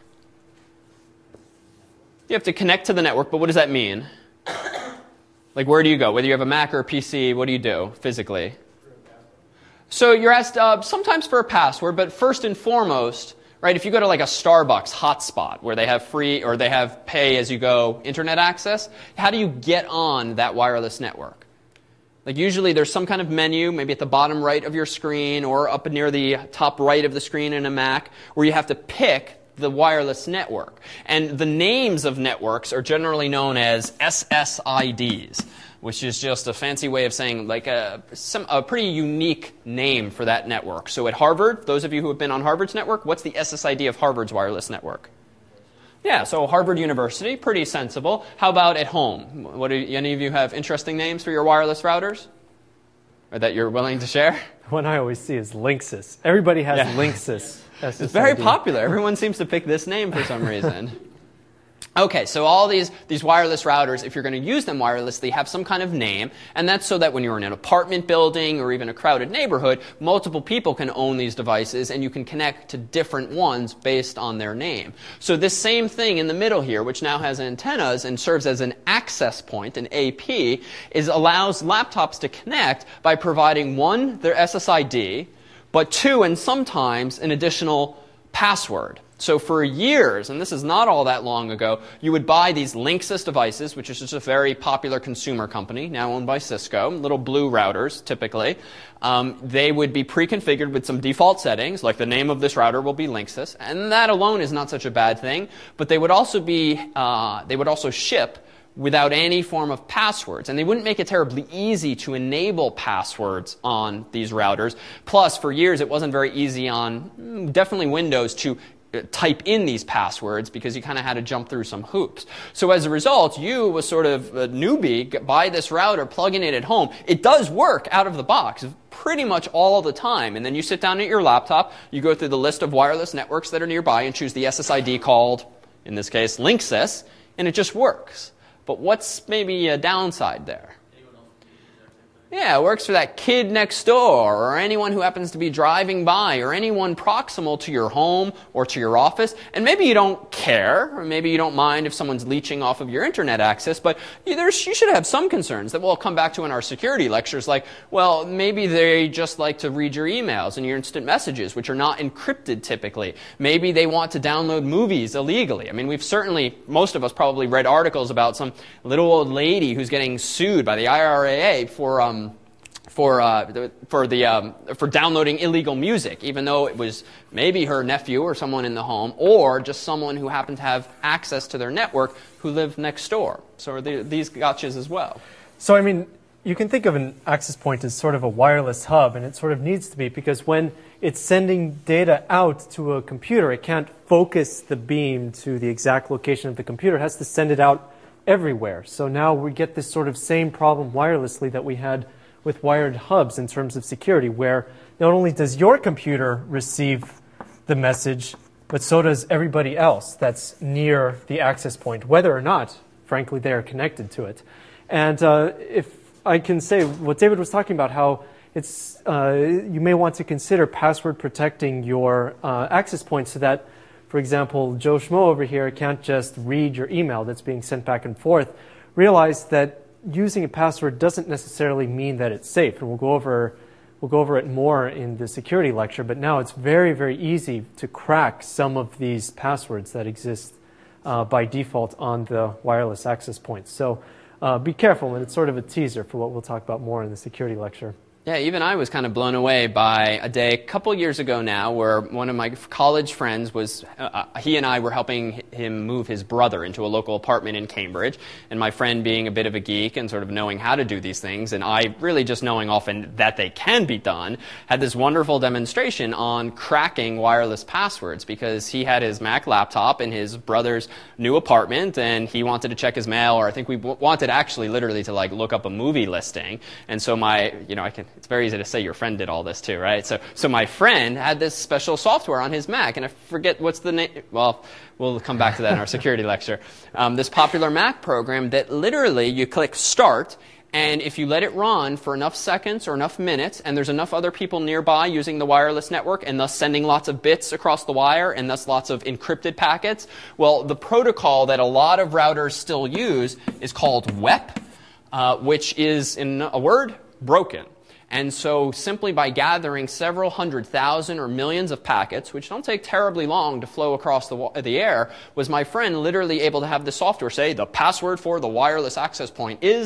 You have to connect to the network, but what does that mean? Like, where do you go? Whether you have a Mac or a PC, what do you do physically? So you're asked sometimes for a password, but first and foremost, right, if you go to like a Starbucks hotspot where they have free or they have pay-as-you-go internet access, how do you get on that wireless network? Like usually there's some kind of menu, maybe at the bottom right of your screen or up near the top right of the screen in a Mac, where you have to pick the wireless network. And the names of networks are generally known as SSIDs, which is just a fancy way of saying like a pretty unique name for that network. So at Harvard, those of you who have been on Harvard's network, what's the SSID of Harvard's wireless network? Yeah, so Harvard University, pretty sensible. How about at home? Any of you have interesting names for your wireless routers? Or that you're willing to share? The one I always see is Linksys. Everybody has Linksys. It's very popular. Everyone seems to pick this name for some reason. Okay, so all these wireless routers, if you're going to use them wirelessly, have some kind of name, and that's so that when you're in an apartment building or even a crowded neighborhood, multiple people can own these devices, and you can connect to different ones based on their name. So this same thing in the middle here, which now has antennas and serves as an access point, an AP, allows laptops to connect by providing, one, their SSID, but two, and sometimes an additional password. So for years, and this is not all that long ago, you would buy these Linksys devices, which is just a very popular consumer company, now owned by Cisco, little blue routers, typically. They would be pre-configured with some default settings, like the name of this router will be Linksys, and that alone is not such a bad thing. But they would also ship without any form of passwords. And they wouldn't make it terribly easy to enable passwords on these routers. Plus, for years, it wasn't very easy on definitely Windows to type in these passwords because you kind of had to jump through some hoops. So as a result, you was sort of a newbie, buy this router, plug in it at home. It does work out of the box pretty much all the time. And then you sit down at your laptop, you go through the list of wireless networks that are nearby and choose the SSID called, in this case, Linksys, and it just works. But what's maybe a downside there? Yeah, it works for that kid next door, or anyone who happens to be driving by, or anyone proximal to your home or to your office. And maybe you don't care, or maybe you don't mind if someone's leeching off of your internet access, but you should have some concerns that we'll come back to in our security lectures, like, well, maybe they just like to read your emails and your instant messages, which are not encrypted typically. Maybe they want to download movies illegally. I mean, most of us probably read articles about some little old lady who's getting sued by the IRAA for downloading illegal music, even though it was maybe her nephew or someone in the home, or just someone who happened to have access to their network who lived next door. So are these gotchas as well? So, I mean, you can think of an access point as sort of a wireless hub, and it sort of needs to be, because when it's sending data out to a computer, it can't focus the beam to the exact location of the computer. It has to send it out everywhere. So now we get this sort of same problem wirelessly that we had with wired hubs in terms of security, where not only does your computer receive the message, but so does everybody else that's near the access point, whether or not, frankly, they are connected to it. And if I can say what David was talking about, how it's you may want to consider password protecting your access point so that, for example, Joe Schmo over here can't just read your email that's being sent back and forth. Realize that using a password doesn't necessarily mean that it's safe, and we'll go over it more in the security lecture, but now it's very, very easy to crack some of these passwords that exist by default on the wireless access points. So be careful, and it's sort of a teaser for what we'll talk about more in the security lecture. Yeah, even I was kind of blown away by a day a couple years ago now where one of my college friends he and I were helping him move his brother into a local apartment in Cambridge. And my friend, being a bit of a geek and sort of knowing how to do these things, and I really just knowing often that they can be done, had this wonderful demonstration on cracking wireless passwords, because he had his Mac laptop in his brother's new apartment and he wanted to check his mail, or I think we wanted actually literally to look up a movie listing. And so it's very easy to say your friend did all this too, right? So my friend had this special software on his Mac, and I forget what's the name. Well, we'll come back to that in our security lecture. This popular Mac program that literally you click Start, and if you let it run for enough seconds or enough minutes, and there's enough other people nearby using the wireless network, and thus sending lots of bits across the wire, and thus lots of encrypted packets, well, the protocol that a lot of routers still use is called WEP, which is, in a word, broken. And so simply by gathering several 100,000 or millions of packets, which don't take terribly long to flow across the air, was my friend literally able to have the software say, the password for the wireless access point is ...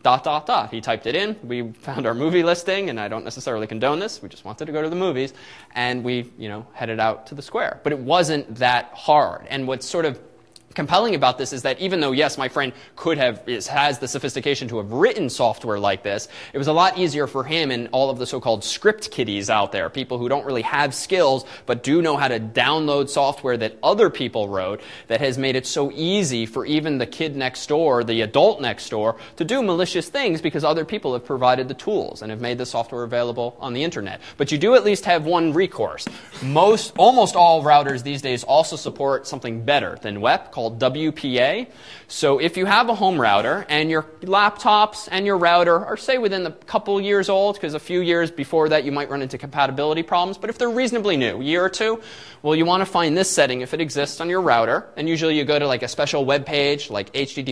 He typed it in. We found our movie listing, and I don't necessarily condone this. We just wanted to go to the movies, and we, headed out to the square. But it wasn't that hard. And what's sort of compelling about this is that even though, yes, my friend has the sophistication to have written software like this, it was a lot easier for him and all of the so-called script kiddies out there, people who don't really have skills but do know how to download software that other people wrote, that has made it so easy for even the kid next door, the adult next door, to do malicious things because other people have provided the tools and have made the software available on the internet. But you do at least have one recourse. Almost all routers these days also support something better than WEP, called WPA. So if you have a home router and your laptops and your router are, say, within a couple years old, because a few years before that you might run into compatibility problems, but if they're reasonably new, a year or two, well, you want to find this setting if it exists on your router, and usually you go to a special web page like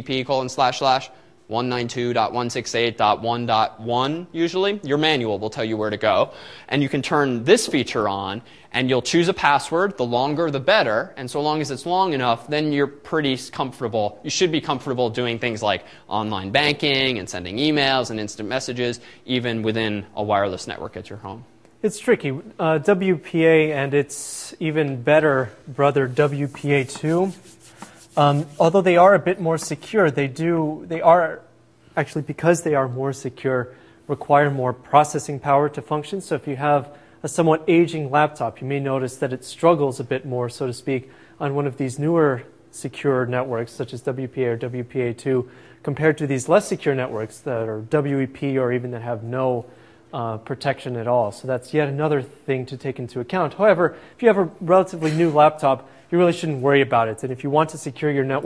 http://192.168.1.1 usually. Your manual will tell you where to go. And you can turn this feature on, and you'll choose a password. The longer, the better. And so long as it's long enough, then you're pretty comfortable. You should be comfortable doing things like online banking and sending emails and instant messages, even within a wireless network at your home. It's tricky. WPA and its even better brother WPA2, although they are a bit more secure, they are actually, because they are more secure, require more processing power to function. So if you have a somewhat aging laptop, you may notice that it struggles a bit more, so to speak, on one of these newer secure networks, such as WPA or WPA2, compared to these less secure networks that are WEP or even that have no protection at all. So that's yet another thing to take into account. However, if you have a relatively new laptop, you really shouldn't worry about it. And if you want to secure your network,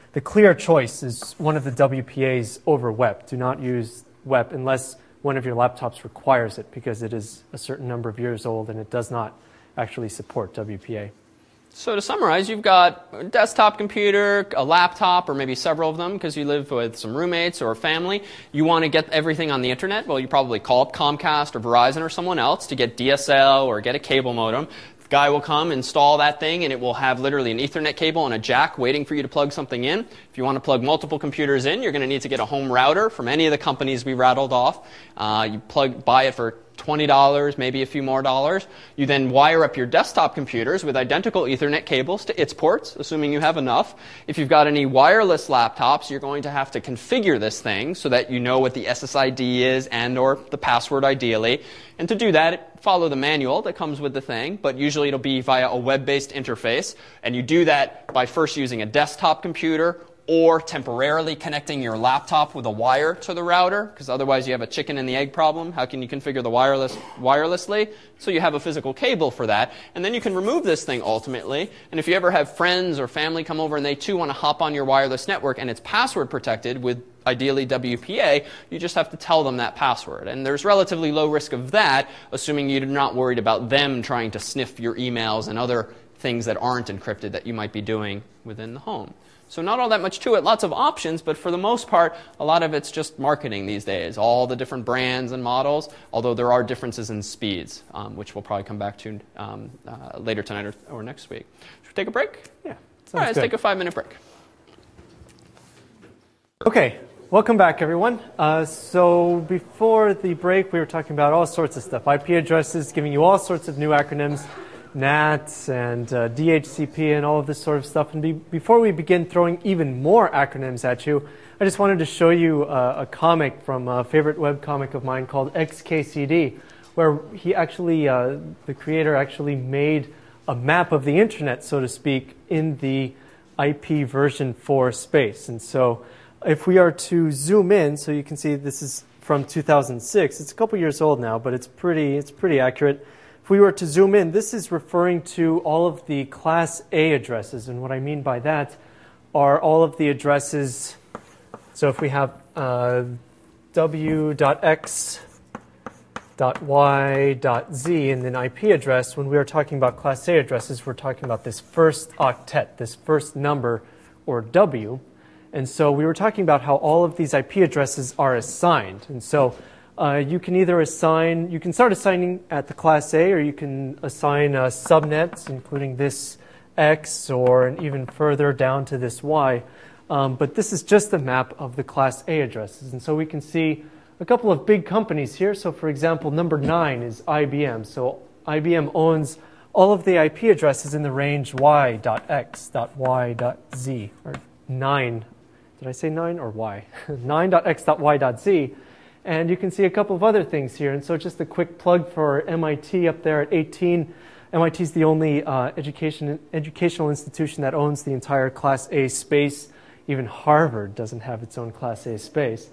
the clear choice is one of the WPAs over WEP. Do not use WEP unless one of your laptops requires it, because it is a certain number of years old and it does not actually support WPA. So to summarize, you've got a desktop computer, a laptop, or maybe several of them because you live with some roommates or a family. You want to get everything on the internet. Well, you probably call up Comcast or Verizon or someone else to get DSL or get a cable modem. The guy will come, install that thing, and it will have literally an Ethernet cable and a jack waiting for you to plug something in. If you want to plug multiple computers in, you're going to need to get a home router from any of the companies we rattled off. You buy it for $20, maybe a few more dollars. You then wire up your desktop computers with identical Ethernet cables to its ports, assuming you have enough. If you've got any wireless laptops, you're going to have to configure this thing so that you know what the SSID is and or the password ideally. And to do that, follow the manual that comes with the thing, but usually it'll be via a web-based interface. And you do that by first using a desktop computer or temporarily connecting your laptop with a wire to the router, because otherwise you have a chicken and the egg problem. How can you configure the wirelessly? So you have a physical cable for that. And then you can remove this thing ultimately. And if you ever have friends or family come over and they too want to hop on your wireless network and it's password protected with ideally WPA, you just have to tell them that password. And there's relatively low risk of that, assuming you're not worried about them trying to sniff your emails and other things that aren't encrypted that you might be doing within the home. So not all that much to it, lots of options, but for the most part, a lot of it's just marketing these days, all the different brands and models, although there are differences in speeds, which we'll probably come back to later tonight or next week. Should we take a break? Yeah. All right, let's take a 5-minute break. Okay, welcome back, everyone. So before the break, we were talking about all sorts of stuff. IP addresses, giving you all sorts of new acronyms. NAT and DHCP and all of this sort of stuff. And before we begin throwing even more acronyms at you, I just wanted to show you a comic from a favorite webcomic of mine called XKCD, where he actually, the creator actually made a map of the internet, so to speak, in the IP version 4 space. And so if we are to zoom in, so you can see this is from 2006. It's a couple years old now, but it's pretty accurate. If we were to zoom in, this is referring to all of the Class A addresses. And what I mean by that are all of the addresses. So if we have w.x.y.z and an IP address, when we are talking about Class A addresses, we're talking about this first octet, this first number, or W. And so we were talking about how all of these IP addresses are assigned. And so you can either assign, you can start assigning at the Class A, or you can assign subnets, including this X, or even further down to this Y. But this is just the map of the Class A addresses. And so we can see a couple of big companies here. So for example, number 9 is IBM. So IBM owns all of the IP addresses in the range y.x.y.z, or 9. Did I say 9 or y? 9.x.y.z. And you can see a couple of other things here. And so just a quick plug for MIT up there at 18. MIT is the only educational institution that owns the entire Class A space. Even Harvard doesn't have its own Class A space.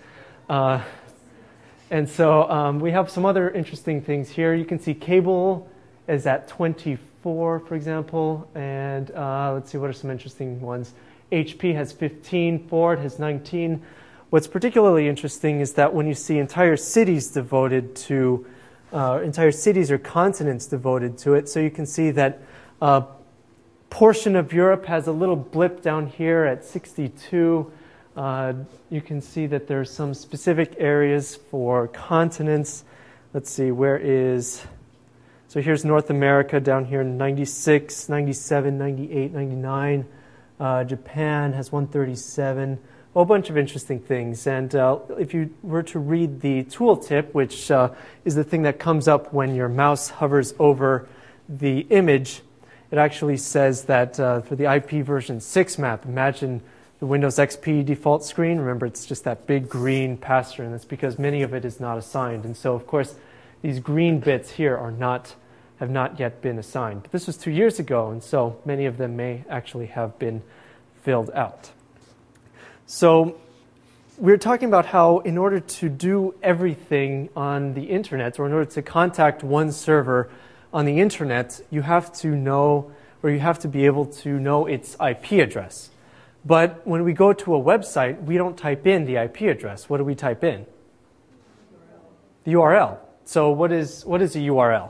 And so we have some other interesting things here. You can see cable is at 24, for example. And let's see, what are some interesting ones? HP has 15, Ford has 19. What's particularly interesting is that when you see entire cities devoted to, entire cities or continents devoted to it, so you can see that a portion of Europe has a little blip down here at 62. You can see that there's some specific areas for continents. Let's see, where is, so here's North America down here, 96, 97, 98, 99. Japan has 137. A whole bunch of interesting things. And if you were to read the tooltip, which is the thing that comes up when your mouse hovers over the image, it actually says that for the IP version 6 map, imagine the Windows XP default screen. Remember, it's just that big green pass-through, and that's because many of it is not assigned. And so, of course, these green bits here have not yet been assigned. But this was 2 years ago, and so many of them may actually have been filled out. So we're talking about how in order to do everything on the internet, or in order to contact one server on the internet, you have to know, or you have to be able to know its IP address. But when we go to a website, we don't type in the IP address. What do we type in? The URL. So what is a URL?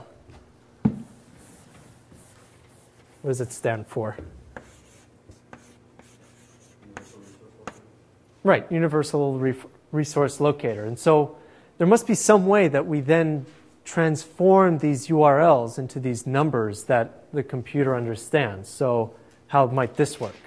What does it stand for? Right, Universal Resource Locator. And so there must be some way that we then transform these URLs into these numbers that the computer understands. So how might this work?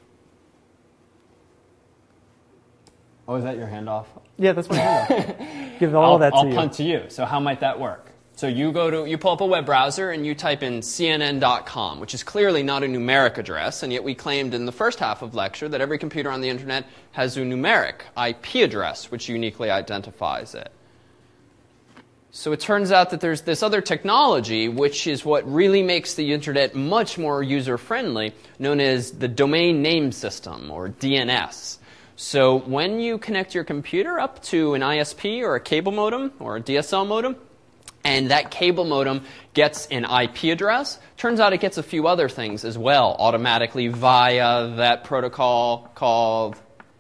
Oh, is that your handoff? Yeah, that's my handoff. Give all that to you. I'll punt to you. So how might that work? So you pull up a web browser and you type in CNN.com, which is clearly not a numeric address, and yet we claimed in the first half of lecture that every computer on the internet has a numeric IP address, which uniquely identifies it. So it turns out that there's this other technology, which is what really makes the internet much more user-friendly, known as the Domain Name System, or DNS. So when you connect your computer up to an ISP or a cable modem or a DSL modem, and that cable modem gets an IP address, turns out it gets a few other things as well automatically via that protocol called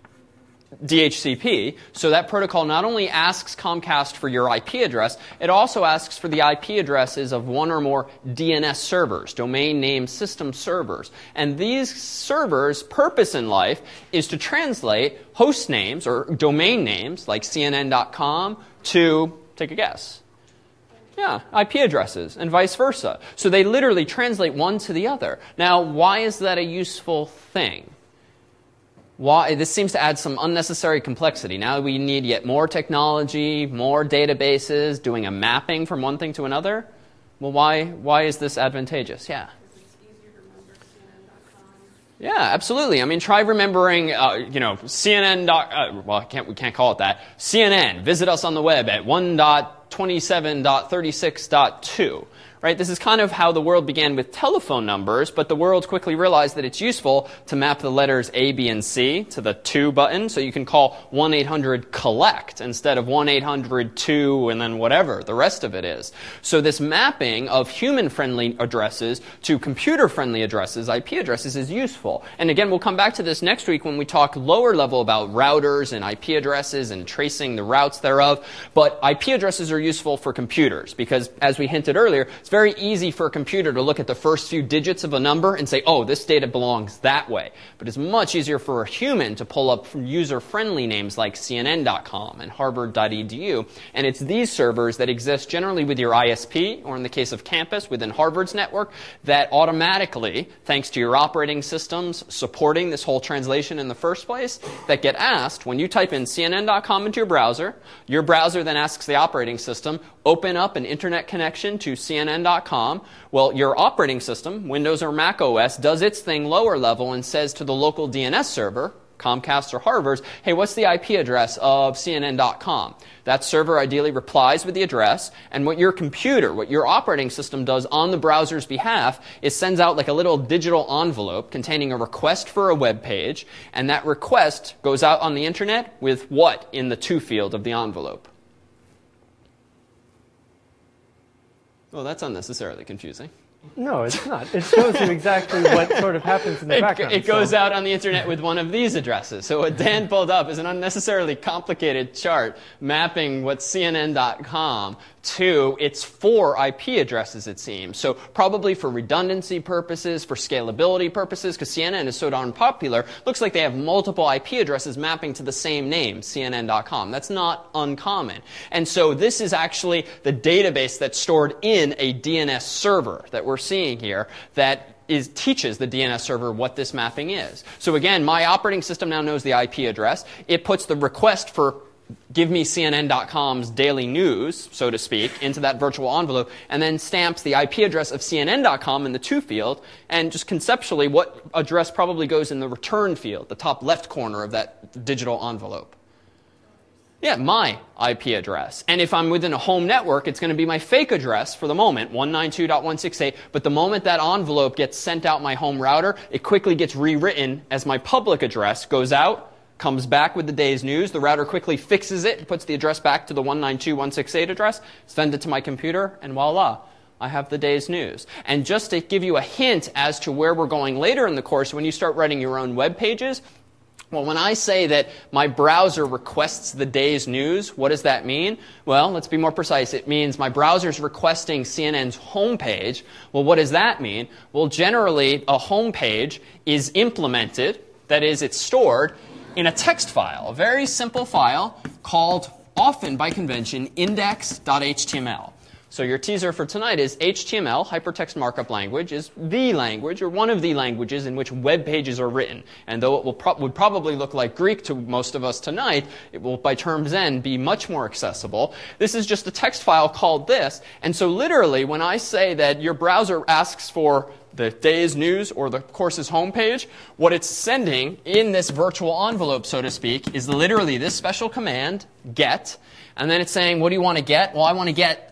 DHCP. So that protocol not only asks Comcast for your IP address, it also asks for the IP addresses of one or more DNS servers, domain name system servers. And these servers' purpose in life is to translate host names or domain names like CNN.com to, take a guess, IP addresses and vice versa. So they literally translate one to the other. Now, why is that a useful thing? Why? This seems to add some unnecessary complexity. Now we need yet more technology, more databases, doing a mapping from one thing to another. Well, why is this advantageous? Yeah. It's easier to remember CNN.com. Yeah, absolutely. I mean, try remembering, CNN. We can't call it that. CNN. Visit us on the web at 1.27.36.2. Right? This is kind of how the world began with telephone numbers, but the world quickly realized that it's useful to map the letters A, B, and C to the 2 button, so you can call 1-800-COLLECT instead of 1-800-2 and then whatever the rest of it is. So this mapping of human-friendly addresses to computer-friendly addresses, IP addresses, is useful. And again, we'll come back to this next week when we talk lower level about routers and IP addresses and tracing the routes thereof. But IP addresses are useful for computers because, as we hinted earlier, it's very easy for a computer to look at the first few digits of a number and say, oh, this data belongs that way. But it's much easier for a human to pull up user-friendly names like CNN.com and Harvard.edu. And it's these servers that exist generally with your ISP, or in the case of campus, within Harvard's network, that automatically, thanks to your operating systems supporting this whole translation in the first place, that get asked when you type in CNN.com into your browser then asks the operating system, open up an internet connection to CNN.com. Well, your operating system, Windows or Mac OS, does its thing lower level and says to the local DNS server, Comcast or Harvard's, hey, what's the IP address of CNN.com? That server ideally replies with the address, and what your operating system does on the browser's behalf is sends out like a little digital envelope containing a request for a web page, and that request goes out on the internet with what in the to field of the envelope? Well, that's unnecessarily confusing. No, it's not. It shows you exactly what sort of happens in the background. It goes out on the internet with one of these addresses. So what Dan pulled up is an unnecessarily complicated chart mapping what CNN.com to its 4 IP addresses, it seems. So probably for redundancy purposes, for scalability purposes, because CNN is so darn popular, looks like they have multiple IP addresses mapping to the same name, CNN.com. That's not uncommon. And so this is actually the database that's stored in a DNS server that we're seeing here that teaches the DNS server what this mapping is. So again, my operating system now knows the IP address. It puts the request for give me CNN.com's daily news, so to speak, into that virtual envelope, and then stamps the IP address of CNN.com in the to field, and just conceptually what address probably goes in the return field, the top left corner of that digital envelope. Yeah, my IP address. And if I'm within a home network, it's going to be my fake address for the moment, 192.168. But the moment that envelope gets sent out my home router, it quickly gets rewritten as my public address goes out, comes back with the day's news. The router quickly fixes it, puts the address back to the 192.168 address, sends it to my computer, and voila, I have the day's news. And just to give you a hint as to where we're going later in the course, when you start writing your own web pages, Well, when I say that my browser requests the day's news, what does that mean? Well, let's be more precise. It means my browser is requesting CNN's homepage. Well, what does that mean? Well, generally, a homepage is implemented, that is, it's stored in a text file, a very simple file called, often by convention, index.html. So your teaser for tonight is HTML, Hypertext Markup Language, is the language, or one of the languages in which web pages are written. And though it would probably look like Greek to most of us tonight, it will, by term's end, be much more accessible. This is just a text file called this. And so literally, when I say that your browser asks for the day's news or the course's homepage, what it's sending in this virtual envelope, so to speak, is literally this special command, get. And then it's saying, what do you want to get? Well, I want to get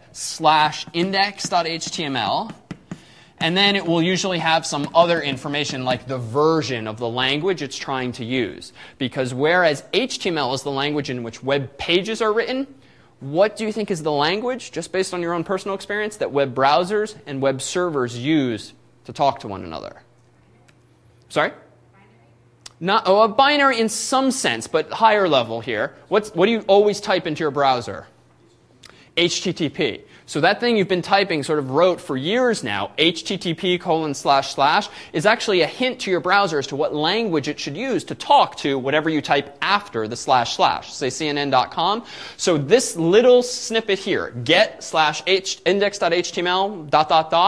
/index.html, and then it will usually have some other information like the version of the language it's trying to use. Because whereas HTML is the language in which web pages are written, what do you think is the language, just based on your own personal experience, that web browsers and web servers use to talk to one another? Sorry? Not a binary in some sense, but higher level here. What do you always type into your browser? HTTP. So that thing you've been typing, sort of wrote for years now, HTTP:// is actually a hint to your browser as to what language it should use to talk to whatever you type after the // say CNN.com. So this little snippet here, get/index.html ...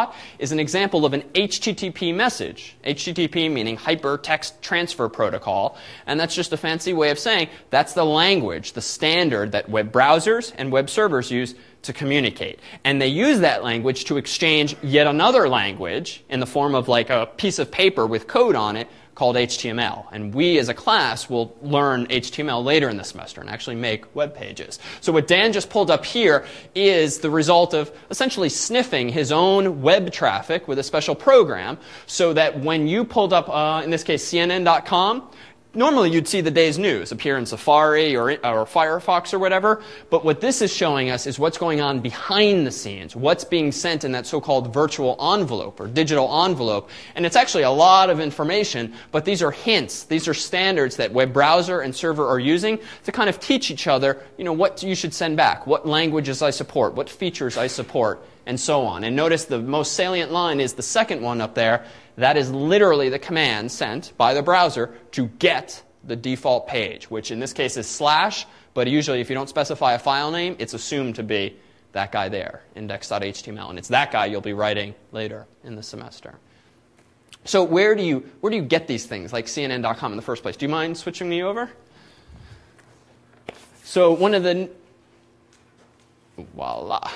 is an example of an HTTP message. HTTP meaning Hypertext Transfer Protocol. And that's just a fancy way of saying that's the language, the standard that web browsers and web servers use to communicate. And they use that language to exchange yet another language in the form of like a piece of paper with code on it called HTML. And we as a class will learn HTML later in the semester and actually make web pages. So what Dan just pulled up here is the result of essentially sniffing his own web traffic with a special program so that when you pulled up, in this case, CNN.com, normally you'd see the day's news appear in Safari or Firefox or whatever, but what this is showing us is what's going on behind the scenes, what's being sent in that so-called virtual envelope or digital envelope. And it's actually a lot of information, but these are hints, these are standards that web browser and server are using to kind of teach each other, what you should send back, what languages I support, what features I support, and so on. And notice the most salient line is the second one up there. That is literally the command sent by the browser to get the default page, which in this case is /, but usually if you don't specify a file name, it's assumed to be that guy there, index.html. And it's that guy you'll be writing later in the semester. So where do you get these things, like CNN.com in the first place? Do you mind switching me over? So one of the... Voila.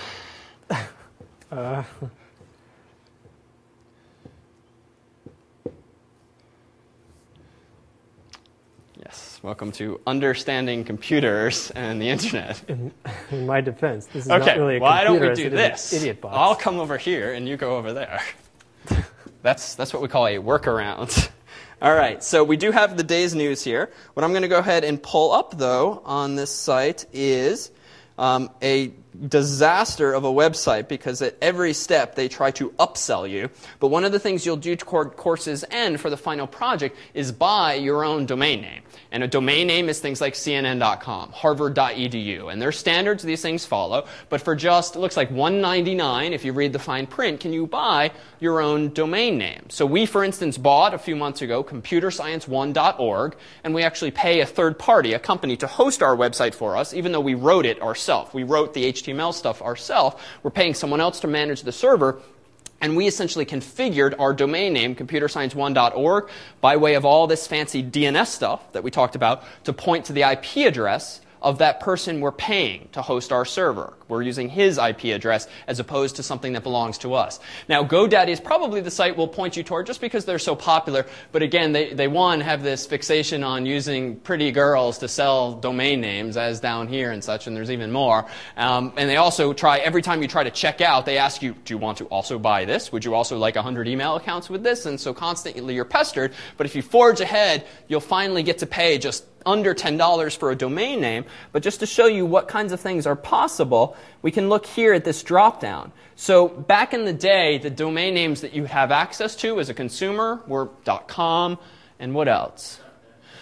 Yes, welcome to Understanding Computers and the Internet. In my defense, this is not really a computer. Why don't we do this? Idiot box. I'll come over here and you go over there. That's what we call a workaround. All right, so we do have the day's news here. What I'm going to go ahead and pull up, though, on this site is a disaster of a website because at every step they try to upsell you. But one of the things you'll do toward course's end for the final project is buy your own domain name. And a domain name is things like CNN.com, Harvard.edu. And their standards these things follow. But for just, it looks like $1.99, if you read the fine print, can you buy your own domain name? So we, for instance, bought a few months ago computerscience1.org, and we actually pay a third party, a company, to host our website for us, even though we wrote it ourselves. We wrote the HTML stuff ourselves. We're paying someone else to manage the server. And we essentially configured our domain name, computerscience1.org, by way of all this fancy DNS stuff that we talked about, to point to the IP address of that person we're paying to host our server. We're using his IP address as opposed to something that belongs to us. Now, GoDaddy is probably the site we'll point you toward just because they're so popular. But again, they one, have this fixation on using pretty girls to sell domain names, as down here and such, and there's even more. And they also try, every time you try to check out, they ask you, do you want to also buy this? Would you also like 100 email accounts with this? And so constantly you're pestered. But if you forge ahead, you'll finally get to pay just under $10 for a domain name. But just to show you what kinds of things are possible, we can look here at this drop-down. So back in the day, the domain names that you have access to as a consumer were .com and what else?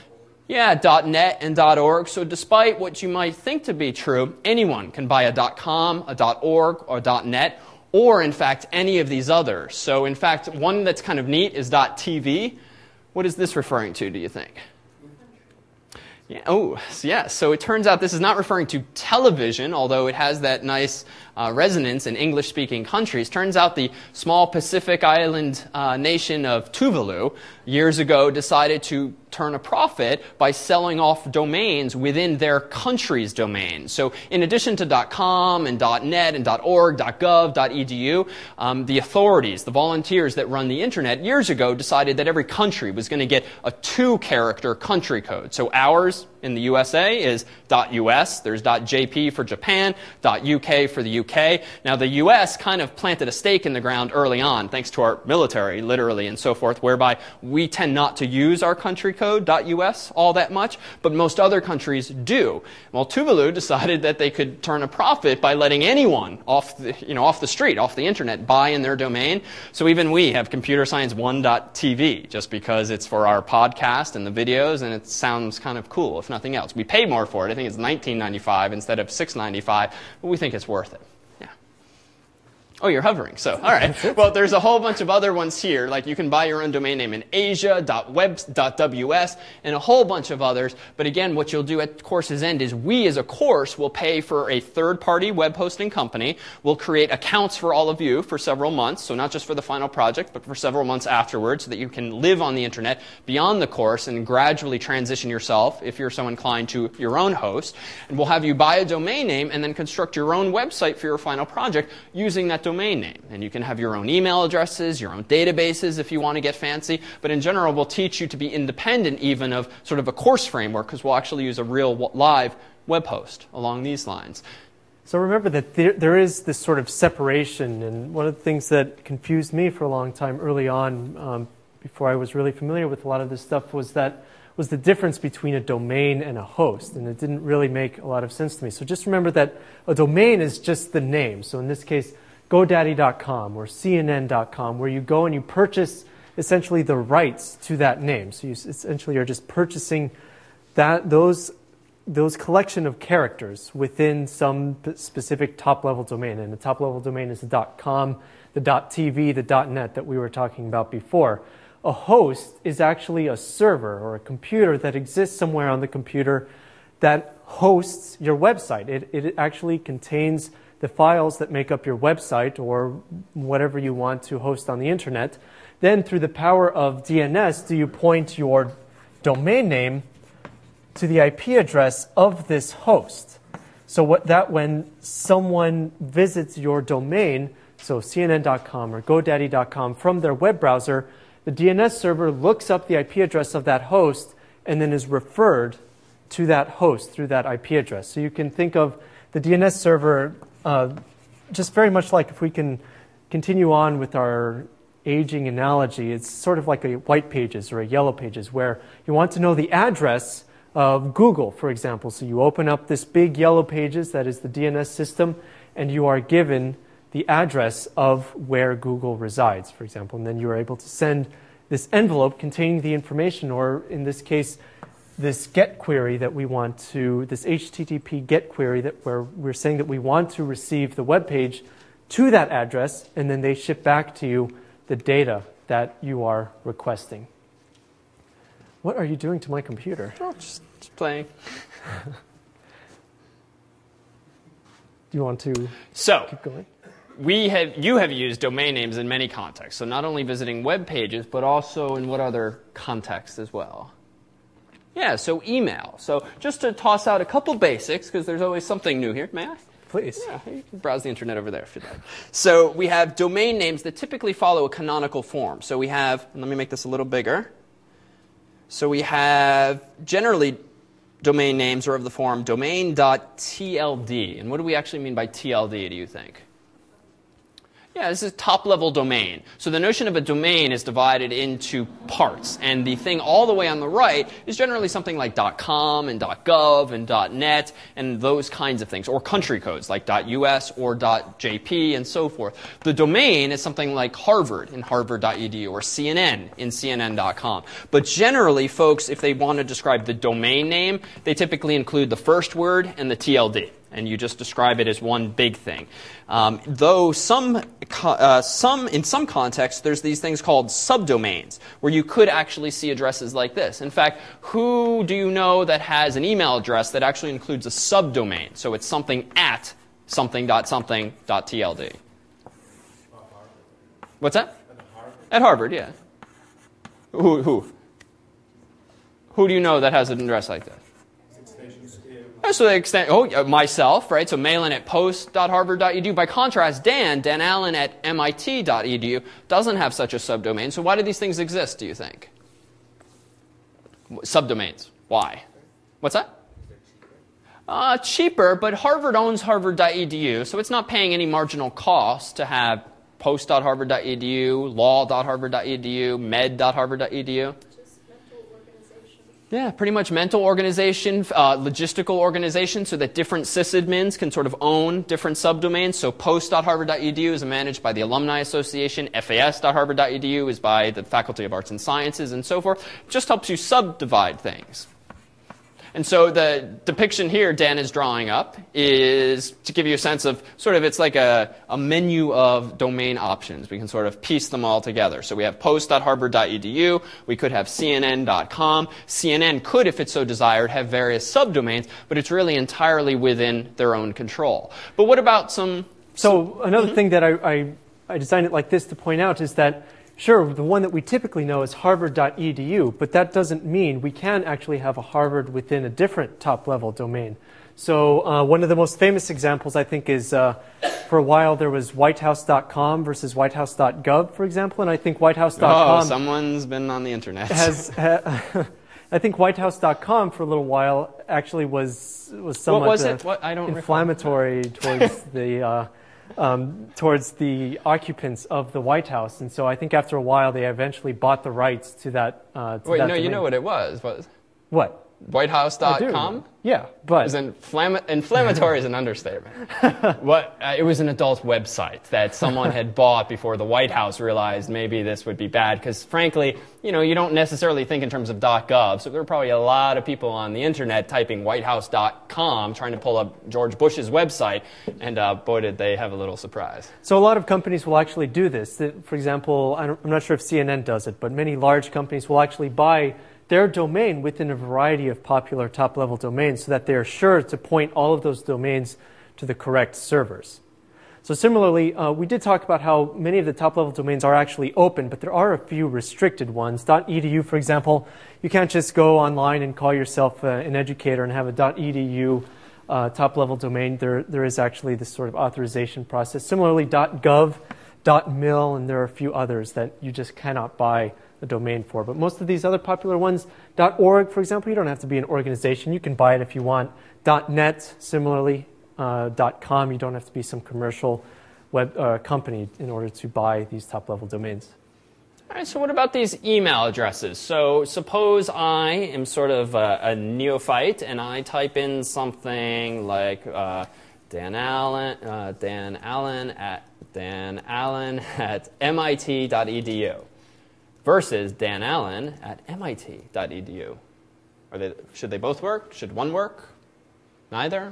Yeah, .net and .org. So despite what you might think to be true, anyone can buy a .com, a .org, or .net, or in fact any of these others. So in fact, one that's kind of neat is .tv. What is this referring to, do you think? Yeah, oh, yes. So it turns out this is not referring to television, although it has that nice resonance in English-speaking countries. Turns out the small Pacific island nation of Tuvalu years ago decided to turn a profit by selling off domains within their country's domain. So in addition to .com and .net and .org, .gov, .edu, the authorities, the volunteers that run the internet years ago decided that every country was going to get a 2-character country code. So ours in the USA is .us, there's .jp for Japan, .uk for the UK. Now the US kind of planted a stake in the ground early on, thanks to our military, literally, and so forth, whereby we tend not to use our country code, .us, all that much, but most other countries do. Well, Tuvalu decided that they could turn a profit by letting anyone off the street, off the internet, buy in their domain. So even we have computerscience1.tv, just because it's for our podcast and the videos, and it sounds kind of cool, if nothing else. We pay more for it. I think it's $19.95 instead of $6.95, but we think it's worth it. Yeah. Oh, you're hovering. So, all right. Well, there's a whole bunch of other ones here. Like you can buy your own domain name in Asia, .ws, and a whole bunch of others. But again, what you'll do at course's end is we, as a course, will pay for a third-party web hosting company. We'll create accounts for all of you for several months. So not just for the final project, but for several months afterwards, so that you can live on the internet beyond the course and gradually transition yourself, if you're so inclined, to your own host. And we'll have you buy a domain name and then construct your own website for your final project using that domain name. And you can have your own email addresses, your own databases if you want to get fancy. But in general, we'll teach you to be independent even of sort of a course framework, because we'll actually use a real live web host along these lines. So remember that there is this sort of separation, and one of the things that confused me for a long time early on, before I was really familiar with a lot of this stuff, was the difference between a domain and a host, and it didn't really make a lot of sense to me. So just remember that a domain is just the name. So in this case, GoDaddy.com or CNN.com, where you go and you purchase essentially the rights to that name. So you essentially are just purchasing those collection of characters within some specific top-level domain. And the top-level domain is the .com, the .tv, the .net that we were talking about before. A host is actually a server or a computer that exists somewhere on the computer that hosts your website. It actually contains the files that make up your website or whatever you want to host on the internet. Then through the power of DNS, do you point your domain name to the IP address of this host. So when someone visits your domain, so CNN.com or GoDaddy.com from their web browser, the DNS server looks up the IP address of that host and then is referred to that host through that IP address. So you can think of the DNS server just very much like, if we can continue on with our aging analogy, it's sort of like a white pages or a yellow pages, where you want to know the address of Google, for example. So you open up this big yellow pages that is the DNS system, and you are given the address of where Google resides, for example. And then you are able to send this envelope containing the information, or in this case, this GET query that we want to, this HTTP GET query where we're saying that we want to receive the web page to that address, and then they ship back to you the data that you are requesting. What are you doing to my computer? Oh, just playing. Do you want to keep going? You have used domain names in many contexts. So not only visiting web pages, but also in what other contexts as well? Yeah, so email. So just to toss out a couple basics, because there's always something new here. May I? Please. Yeah, you can browse the internet over there if you'd like. So we have domain names that typically follow a canonical form. So we have, and let me make this a little bigger. So we have generally domain names are of the form domain.tld. And what do we actually mean by TLD, do you think? Yeah, this is top-level domain. So the notion of a domain is divided into parts. And the thing all the way on the right is generally something like .com and .gov and .net and those kinds of things. Or country codes like .us or .jp and so forth. The domain is something like Harvard in harvard.edu or CNN in cnn.com. But generally, folks, if they want to describe the domain name, they typically include the first word and the TLD. And you just describe it as one big thing. Though in some contexts, there's these things called subdomains, where you could actually see addresses like this. In fact, who do you know that has an email address that actually includes a subdomain? So it's something at something.something.tld. What's that? At Harvard, yeah. Who do you know that has an address like that? So they extend, myself, right? So Malin at post.harvard.edu. By contrast, Dan Allen at MIT.edu doesn't have such a subdomain. So why do these things exist, do you think? Subdomains. Why? What's that? Cheaper, but Harvard owns harvard.edu, so it's not paying any marginal cost to have post.harvard.edu, law.harvard.edu, med.harvard.edu. Yeah, pretty much mental organization, logistical organization, so that different sysadmins can sort of own different subdomains. So post.harvard.edu is managed by the Alumni Association. FAS.harvard.edu is by the Faculty of Arts and Sciences, and so forth. It just helps you subdivide things. And so the depiction here Dan is drawing up is to give you a sense of sort of it's like a menu of domain options. We can sort of piece them all together. So we have post.harvard.edu. We could have cnn.com. CNN could, if it so desired, have various subdomains, but it's really entirely within their own control. But what about some... So another thing that I designed it like this to point out is that sure, the one that we typically know is harvard.edu, but that doesn't mean we can actually have a Harvard within a different top-level domain. So one of the most famous examples, I think, is for a while there was whitehouse.com versus whitehouse.gov, for example, and I think whitehouse.com... Oh, someone's been on the internet. I think whitehouse.com for a little while actually was somewhat what was it? I don't inflammatory towards the... towards the occupants of the White House. And so I think after a while they eventually bought the rights to that Wait, no, domain. you know what it was. What? Whitehouse.com? Yeah, but... Inflammatory is an understatement. It was an adult website that someone had bought before the White House realized maybe this would be bad. Because frankly, you don't necessarily think in terms of .gov. So there were probably a lot of people on the internet typing whitehouse.com trying to pull up George Bush's website. And boy, did they have a little surprise. So a lot of companies will actually do this. For example, I'm not sure if CNN does it, but many large companies will actually buy their domain within a variety of popular top-level domains so that they are sure to point all of those domains to the correct servers. So similarly, we did talk about how many of the top-level domains are actually open, but there are a few restricted ones. .edu, for example, you can't just go online and call yourself an educator and have a .edu top-level domain. There is actually this sort of authorization process. Similarly, .gov, .mil, and there are a few others that you just cannot buy a domain for. But most of these other popular ones, .org, for example, you don't have to be an organization. You can buy it if you want. .net, similarly. .com, you don't have to be some commercial web company in order to buy these top-level domains. All right, so what about these email addresses? So suppose I am sort of a neophyte, and I type in something like Dan Allen at MIT.edu. versus Dan Allen at MIT.edu. Should they both work? Should one work? Neither?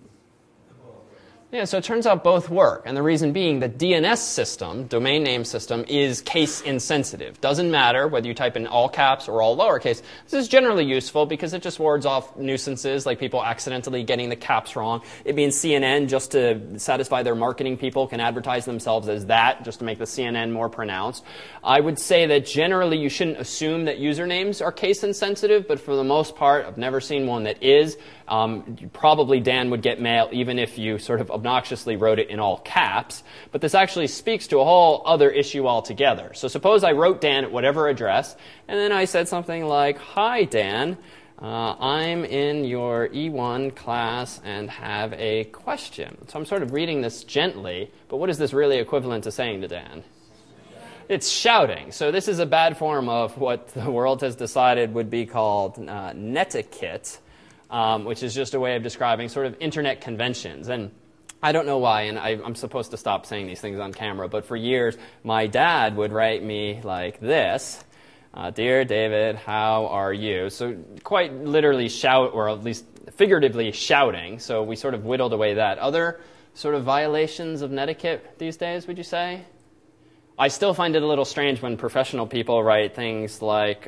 Yeah, so it turns out both work. And the reason being the DNS system, domain name system, is case insensitive. Doesn't matter whether you type in all caps or all lowercase. This is generally useful because it just wards off nuisances like people accidentally getting the caps wrong. It means CNN, just to satisfy their marketing people, can advertise themselves as that, just to make the CNN more pronounced. I would say that generally you shouldn't assume that usernames are case insensitive, but for the most part, I've never seen one that is. Probably Dan would get mail even if you sort of obnoxiously wrote it in all caps. But this actually speaks to a whole other issue altogether. So suppose I wrote Dan at whatever address, and then I said something like, "Hi, Dan. I'm in your E1 class and have a question. So I'm sort of reading this gently, but what is this really equivalent to saying to Dan? It's shouting. So this is a bad form of what the world has decided would be called netiquette, which is just a way of describing sort of internet conventions. And I don't know why, and I'm supposed to stop saying these things on camera, but for years my dad would write me like this. Dear David, how are you? So quite literally shout, or at least figuratively shouting. So we sort of whittled away that. Other sort of violations of netiquette these days, would you say? I still find it a little strange when professional people write things like,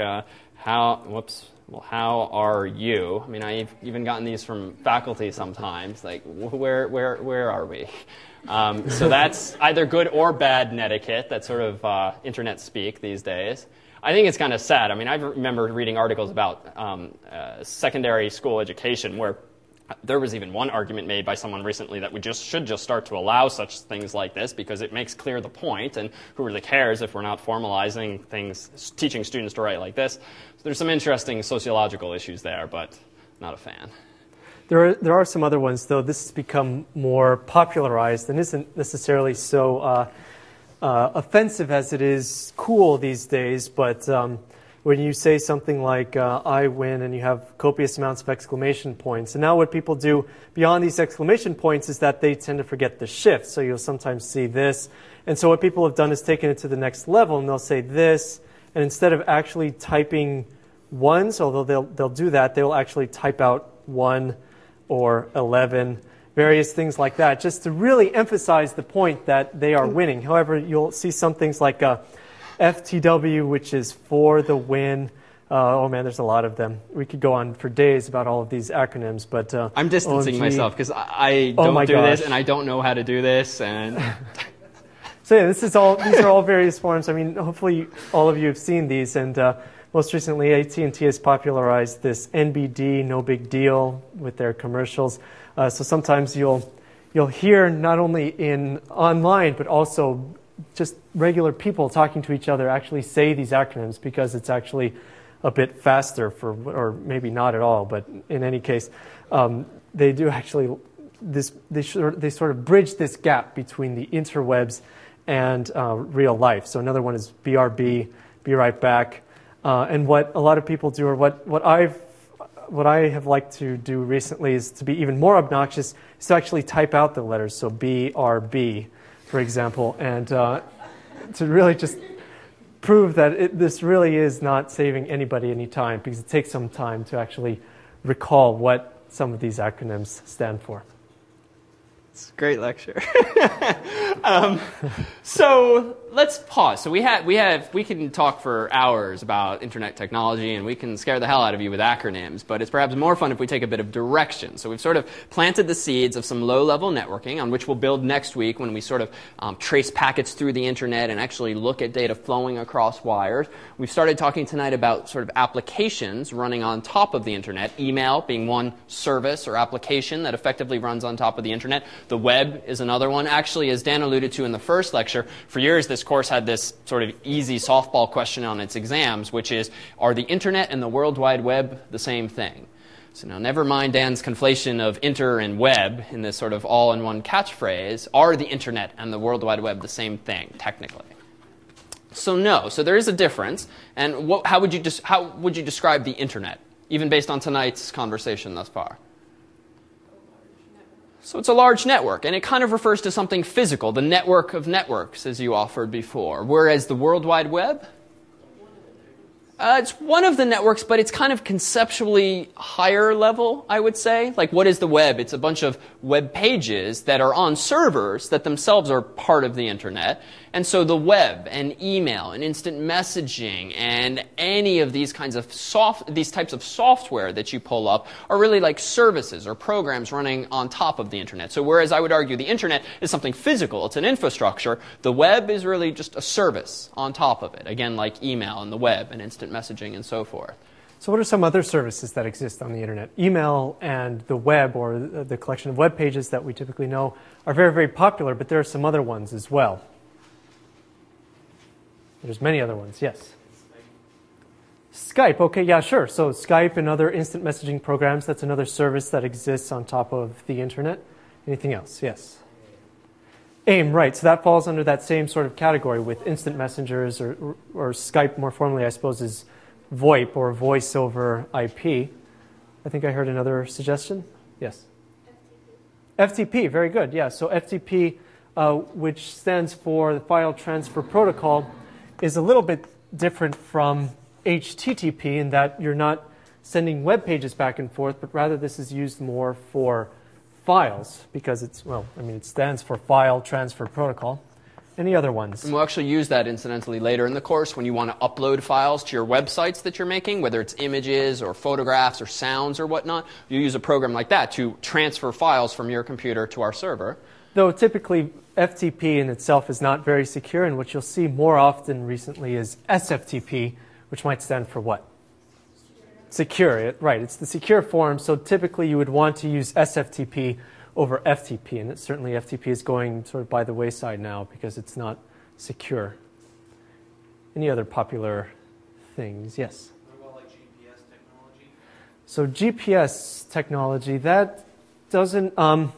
how are you? I mean, I've even gotten these from faculty sometimes, like, where are we? So that's either good or bad netiquette, that sort of internet speak these days. I think it's kind of sad. I mean, I remember reading articles about secondary school education where there was even one argument made by someone recently that we should just start to allow such things like this because it makes clear the point, and who really cares if we're not formalizing things, teaching students to write like this. So there's some interesting sociological issues there, but not a fan. There are some other ones, though. This has become more popularized and isn't necessarily so offensive as it is cool these days, but when you say something like, I win, and you have copious amounts of exclamation points. And now what people do beyond these exclamation points is that they tend to forget the shift. So you'll sometimes see this. And so what people have done is taken it to the next level, and they'll say this, and instead of actually typing ones, although they'll do that, they'll actually type out 1 or 11, various things like that, just to really emphasize the point that they are winning. However, you'll see some things like FTW, which is for the win. Oh man, there's a lot of them. We could go on for days about all of these acronyms, but I'm distancing myself because I don't do this, and I don't know how to do this. And so yeah, these are all various forms. I mean, hopefully all of you have seen these, and most recently AT&T has popularized this NBD, no big deal, with their commercials. So sometimes you'll hear not only in online, but also just regular people talking to each other actually say these acronyms because it's actually a bit faster or maybe not at all, but in any case, they do actually, they sort of bridge this gap between the interwebs and real life. So another one is BRB, be right back. And what a lot of people do, or what I have liked to do recently is to be even more obnoxious, is to actually type out the letters. So BRB, for example, and to really just prove that this really is not saving anybody any time, because it takes some time to actually recall what some of these acronyms stand for. It's a great lecture. So let's pause. So we can talk for hours about internet technology, and we can scare the hell out of you with acronyms, but it's perhaps more fun if we take a bit of direction. So we've sort of planted the seeds of some low-level networking on which we'll build next week when we sort of trace packets through the internet and actually look at data flowing across wires. We've started talking tonight about sort of applications running on top of the internet, email being one service or application that effectively runs on top of the internet. The web is another one. Actually, as Dan alluded to in the first lecture, for years this course had this sort of easy softball question on its exams, which is, are the internet and the World Wide Web the same thing? So now never mind Dan's conflation of inter and web in this sort of all-in-one catchphrase. Are the internet and the World Wide Web the same thing, technically? So no. So there is a difference. And how would you describe the internet, even based on tonight's conversation thus far? So it's a large network, and it kind of refers to something physical, the network of networks, as you offered before. Whereas the World Wide Web, it's one of the networks, but it's kind of conceptually higher level, I would say. Like, what is the web? It's a bunch of web pages that are on servers that themselves are part of the internet. And so the web and email and instant messaging and any of these kinds of these types of software that you pull up are really like services or programs running on top of the internet. So whereas I would argue the internet is something physical, it's an infrastructure, the web is really just a service on top of it. Again, like email and the web and instant messaging and so forth. So what are some other services that exist on the internet? Email and the web, or the collection of web pages that we typically know, are very, very popular, but there are some other ones as well. There's many other ones, yes. Skype, okay, yeah, sure. So Skype and other instant messaging programs, that's another service that exists on top of the internet. Anything else? Yes. AIM, right. So that falls under that same sort of category with instant messengers, or Skype more formally, I suppose, is VoIP or voice over IP. I think I heard another suggestion. Yes. FTP, very good. Yeah. So FTP, which stands for the File Transfer Protocol, is a little bit different from HTTP in that you're not sending web pages back and forth, but rather this is used more for files because it's, well, I mean, it stands for File Transfer Protocol. Any other ones? And we'll actually use that, incidentally, later in the course when you want to upload files to your websites that you're making, whether it's images or photographs or sounds or whatnot. You use a program like that to transfer files from your computer to our server. Though typically FTP in itself is not very secure, and what you'll see more often recently is SFTP, which might stand for what? Secure, right. It's the secure form, so typically you would want to use SFTP over FTP, and certainly FTP is going sort of by the wayside now because it's not secure. Any other popular things? Yes? What about like GPS technology? So GPS technology, that doesn't...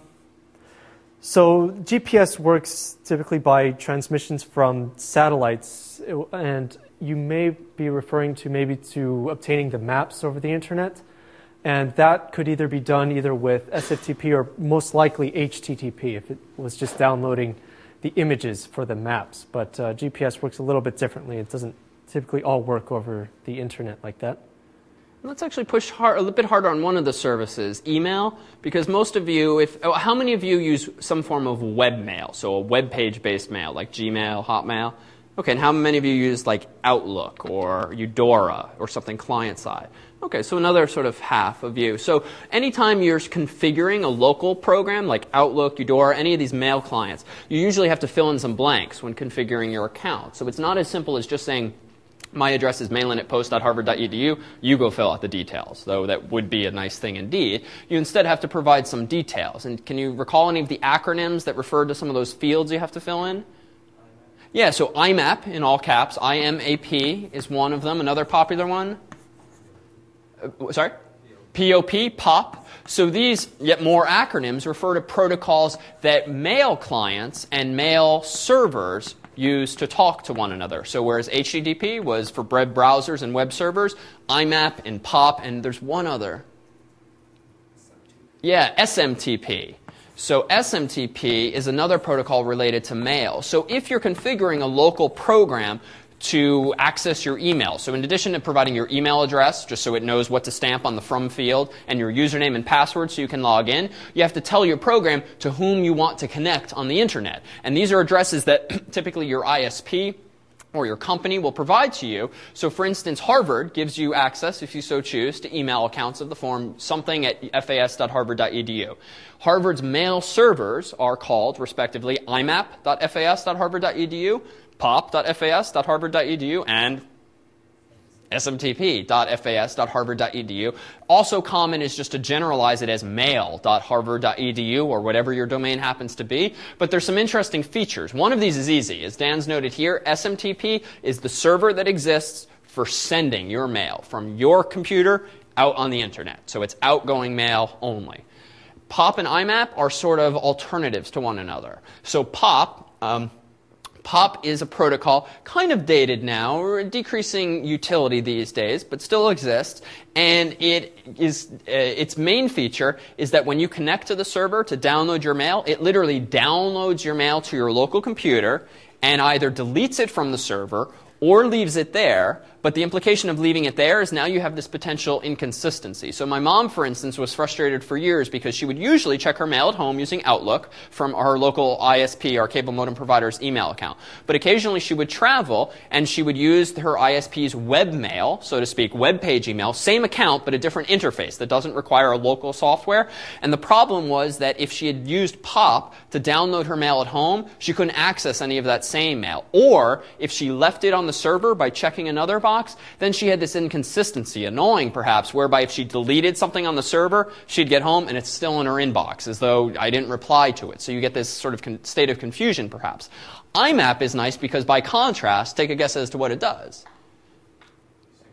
So GPS works typically by transmissions from satellites, and you may be referring to maybe to obtaining the maps over the internet, and that could either be done either with SFTP or most likely HTTP if it was just downloading the images for the maps. But GPS works a little bit differently. It doesn't typically all work over the internet like that. Let's actually push a little bit harder on one of the services, email, because most of you, how many of you use some form of webmail, so a web page-based mail, like Gmail, Hotmail? Okay, and how many of you use like Outlook or Eudora or something client-side? Okay, so another sort of half of you. So anytime you're configuring a local program like Outlook, Eudora, any of these mail clients, you usually have to fill in some blanks when configuring your account. So it's not as simple as just saying, my address is mailin@post.harvard.edu. You go fill out the details, though that would be a nice thing indeed. You instead have to provide some details. And can you recall any of the acronyms that refer to some of those fields you have to fill in? Yeah, so IMAP in all caps, IMAP is one of them. Another popular one? Sorry? POP, POP. So these, yet more acronyms, refer to protocols that mail clients and mail servers use to talk to one another. So whereas HTTP was for web browsers and web servers, IMAP and POP, and there's one other. Yeah, SMTP. So SMTP is another protocol related to mail. So if you're configuring a local program to access your email, so in addition to providing your email address, just so it knows what to stamp on the from field, and your username and password so you can log in, you have to tell your program to whom you want to connect on the internet. And these are addresses that typically your ISP or your company will provide to you. So for instance, Harvard gives you access, if you so choose, to email accounts of the form something at fas.harvard.edu. Harvard's mail servers are called, respectively, imap.fas.harvard.edu, pop.fas.harvard.edu, and smtp.fas.harvard.edu. Also common is just to generalize it as mail.harvard.edu or whatever your domain happens to be. But there's some interesting features. One of these is easy. As Dan's noted here, SMTP is the server that exists for sending your mail from your computer out on the internet. So it's outgoing mail only. POP and IMAP are sort of alternatives to one another. So POP is a protocol, kind of dated now, or decreasing utility these days, but still exists. And its main feature is that when you connect to the server to download your mail, it literally downloads your mail to your local computer and either deletes it from the server or leaves it there. But the implication of leaving it there is now you have this potential inconsistency. So my mom, for instance, was frustrated for years because she would usually check her mail at home using Outlook from our local ISP, our cable modem provider's email account. But occasionally she would travel and she would use her ISP's webmail, so to speak, web page email, same account but a different interface that doesn't require a local software. And the problem was that if she had used POP to download her mail at home, she couldn't access any of that same mail. Or if she left it on the server by checking another box, then she had this inconsistency, annoying perhaps, whereby if she deleted something on the server, she'd get home and it's still in her inbox, as though I didn't reply to it. So you get this sort of state of confusion, perhaps. IMAP is nice because, by contrast, take a guess as to what it does.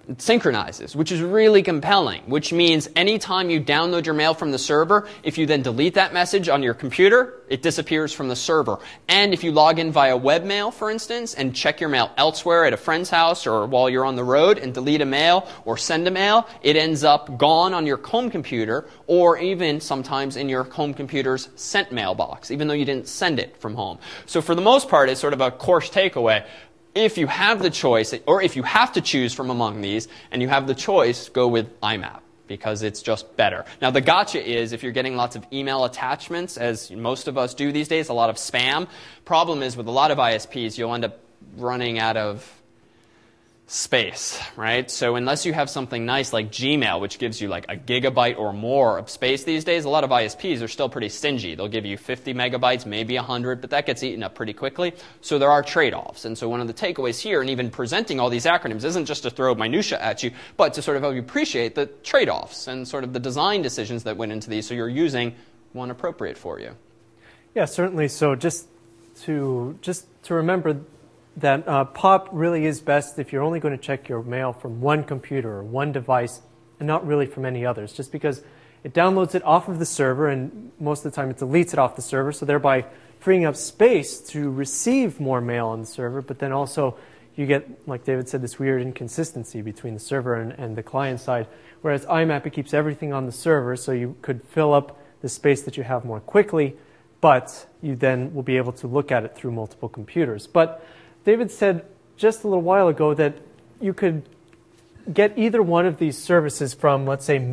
It synchronizes, which is really compelling, which means anytime you download your mail from the server, if you then delete that message on your computer, it disappears from the server. And if you log in via webmail, for instance, and check your mail elsewhere at a friend's house or while you're on the road and delete a mail or send a mail, it ends up gone on your home computer or even sometimes in your home computer's sent mailbox, even though you didn't send it from home. So for the most part, it's sort of a course takeaway. If you have the choice, or if you have to choose from among these, and you have the choice, go with IMAP, because it's just better. Now, the gotcha is, if you're getting lots of email attachments, as most of us do these days, a lot of spam, problem is with a lot of ISPs, you'll end up running out of space, right? So unless you have something nice like Gmail, which gives you like a gigabyte or more of space these days, a lot of ISPs are still pretty stingy. They'll give you 50 megabytes, maybe 100, but that gets eaten up pretty quickly. So there are trade-offs. And so one of the takeaways here, and even presenting all these acronyms, isn't just to throw minutia at you, but to sort of help you appreciate the trade-offs and sort of the design decisions that went into these, so you're using one appropriate for you. Yeah, certainly. So just to remember that POP really is best if you're only going to check your mail from one computer or one device and not really from any others, just because it downloads it off of the server and most of the time it deletes it off the server, so thereby freeing up space to receive more mail on the server, but then also you get, like David said, this weird inconsistency between the server and the client side, whereas IMAP, it keeps everything on the server, so you could fill up the space that you have more quickly, but you then will be able to look at it through multiple computers. But David said just a little while ago that you could get either one of these services from, let's say,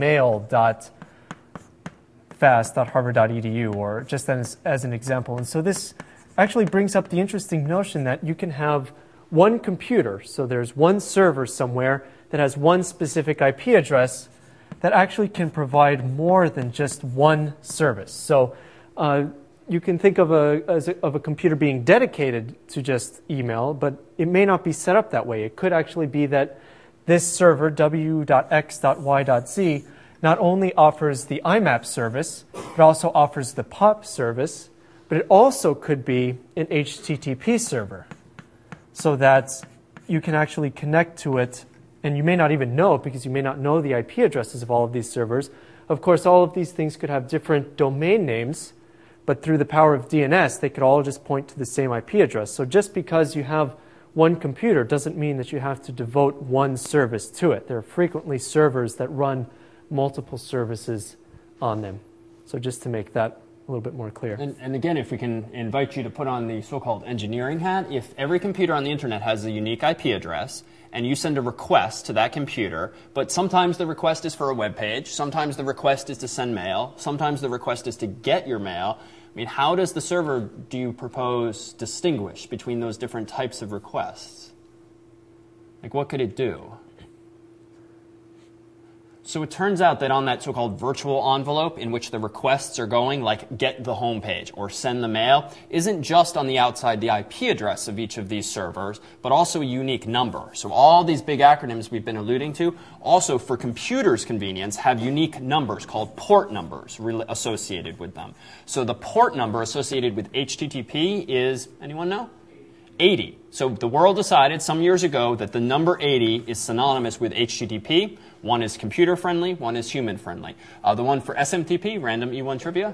mail.fast.harvard.edu, or just as an example. And so this actually brings up the interesting notion that you can have one computer, so there's one server somewhere that has one specific IP address that actually can provide more than just one service. So you can think of a computer being dedicated to just email, but it may not be set up that way. It could actually be that this server, w.x.y.z, not only offers the IMAP service, but also offers the POP service, but it also could be an HTTP server, so that you can actually connect to it, and you may not even know it because you may not know the IP addresses of all of these servers. Of course, all of these things could have different domain names, but through the power of DNS, they could all just point to the same IP address. So just because you have one computer doesn't mean that you have to devote one service to it. There are frequently servers that run multiple services on them. So just to make that a little bit more clear. And again, if we can invite you to put on the so-called engineering hat, if every computer on the internet has a unique IP address, and you send a request to that computer, but sometimes the request is for a web page, sometimes the request is to send mail, sometimes the request is to get your mail, I mean, how does the server, do you propose, distinguish between those different types of requests? Like, what could it do? So it turns out that on that so-called virtual envelope in which the requests are going, like get the home page or send the mail, isn't just on the outside the IP address of each of these servers, but also a unique number. So all these big acronyms we've been alluding to, also for computers' convenience, have unique numbers called port numbers associated with them. So the port number associated with HTTP is, anyone know? 80. So the world decided some years ago that the number 80 is synonymous with HTTP. One is computer-friendly, one is human-friendly. The one for SMTP, random E1 trivia?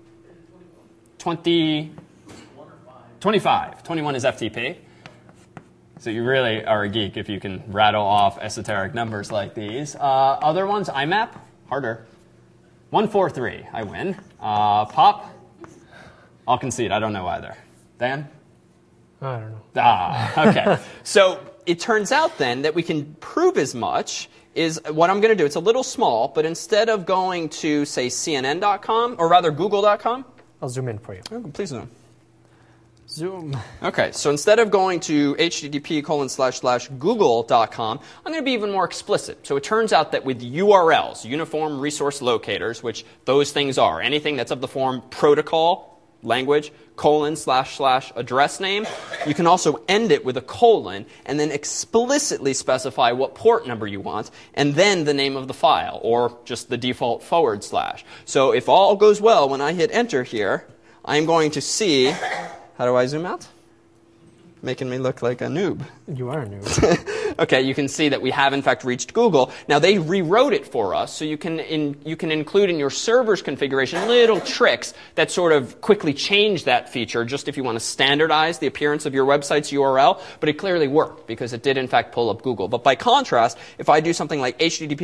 25. 21 is FTP. So you really are a geek if you can rattle off esoteric numbers like these. Other ones, IMAP, harder. 143, I win. POP, I'll concede, I don't know either. Dan? I don't know. Okay. So it turns out then that we can prove as much is what I'm going to do. It's a little small, but instead of going to, say, CNN.com, or rather Google.com. I'll zoom in for you. Oh, please zoom. Zoom. Okay, so instead of going to http://google.com, I'm going to be even more explicit. So it turns out that with URLs, Uniform Resource Locators, which those things are, anything that's of the form protocol, language, ://address name, you can also end it with a colon and then explicitly specify what port number you want and then the name of the file or just the default /. So if all goes well, when I hit enter here, I'm going to see, how do I zoom out? Making me look like a noob. You are a noob. Okay, you can see that we have in fact reached Google. Now they rewrote it for us, so you can include in your server's configuration little tricks that sort of quickly change that feature, just if you want to standardize the appearance of your website's URL. But it clearly worked because it did in fact pull up Google. But by contrast, if I do something like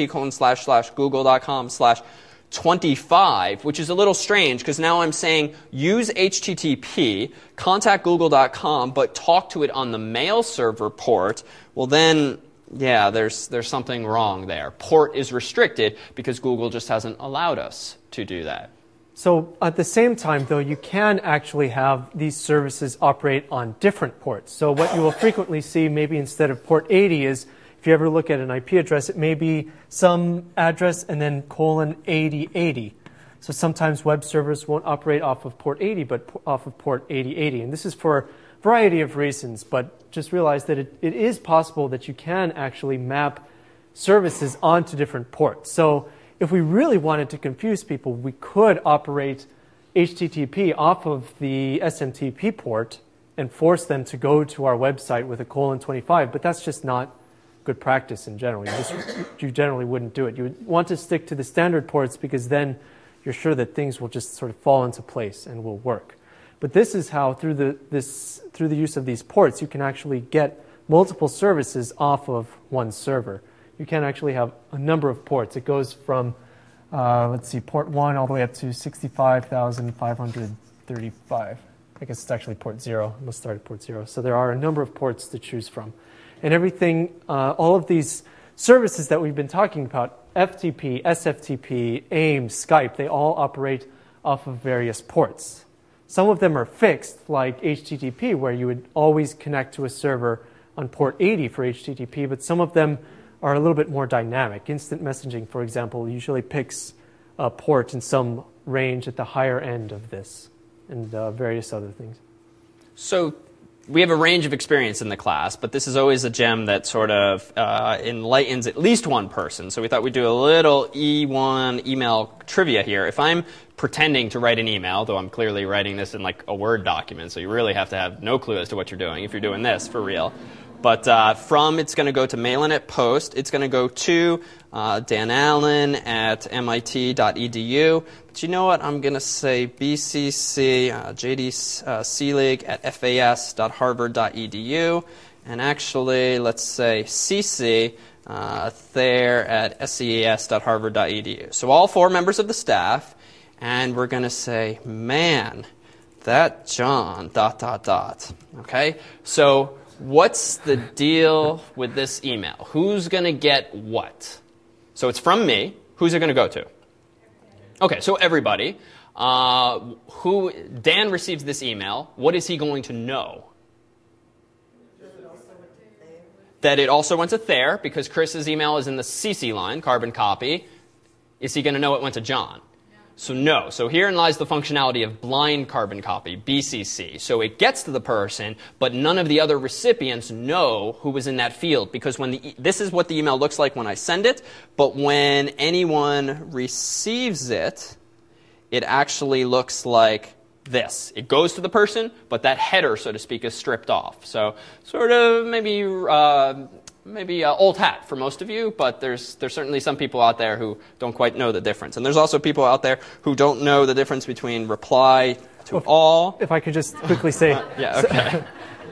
http://google.com/25, which is a little strange because now I'm saying use HTTP, contact google.com, but talk to it on the mail server port, well then, yeah, there's something wrong there. Port is restricted because Google just hasn't allowed us to do that. So at the same time, though, you can actually have these services operate on different ports. So what you will frequently see, maybe instead of port 80 is, if you ever look at an IP address, it may be some address and then :8080. So sometimes web servers won't operate off of port 80, but off of port 8080. And this is for a variety of reasons, but just realize that it is possible that you can actually map services onto different ports. So if we really wanted to confuse people, we could operate HTTP off of the SMTP port and force them to go to our website with a :25, but that's just not good practice in general. You generally wouldn't do it. You would want to stick to the standard ports because then you're sure that things will just sort of fall into place and will work. But this is how, through the use of these ports, you can actually get multiple services off of one server. You can actually have a number of ports. It goes from, port 1 all the way up to 65,535. I guess it's actually port 0. Let's start at port 0. So there are a number of ports to choose from. And everything, all of these services that we've been talking about, FTP, SFTP, AIM, Skype, they all operate off of various ports. Some of them are fixed, like HTTP, where you would always connect to a server on port 80 for HTTP, but some of them are a little bit more dynamic. Instant messaging, for example, usually picks a port in some range at the higher end of this, and various other things. So we have a range of experience in the class, but this is always a gem that sort of enlightens at least one person. So we thought we'd do a little E1 email trivia here. If I'm pretending to write an email, though I'm clearly writing this in like a Word document, so you really have to have no clue as to what you're doing if you're doing this for real. But it's going to go to Mailin@Post. It's going to go to Dan Allen at MIT.edu. But you know what? I'm going to say BCC, JD Seelig at FAS.Harvard.edu. And actually, let's say CC there at SCAS.Harvard.edu. So all 4 members of the staff. And we're going to say, man, that John, ... Okay? So what's the deal with this email? Who's going to get what? So it's from me. Who's it going to go to? Okay, so everybody. Dan receives this email. What is he going to know? That it also went to Thayer, because Chris's email is in the CC line, carbon copy. Is he going to know it went to John? So no. So herein lies the functionality of blind carbon copy, BCC. So it gets to the person, but none of the other recipients know who was in that field, because this is what the email looks like when I send it, but when anyone receives it, it actually looks like this. It goes to the person, but that header, so to speak, is stripped off. So sort of maybe old hat for most of you, but there's certainly some people out there who don't quite know the difference. And there's also people out there who don't know the difference between reply to all. If I could just quickly say. Yeah, okay.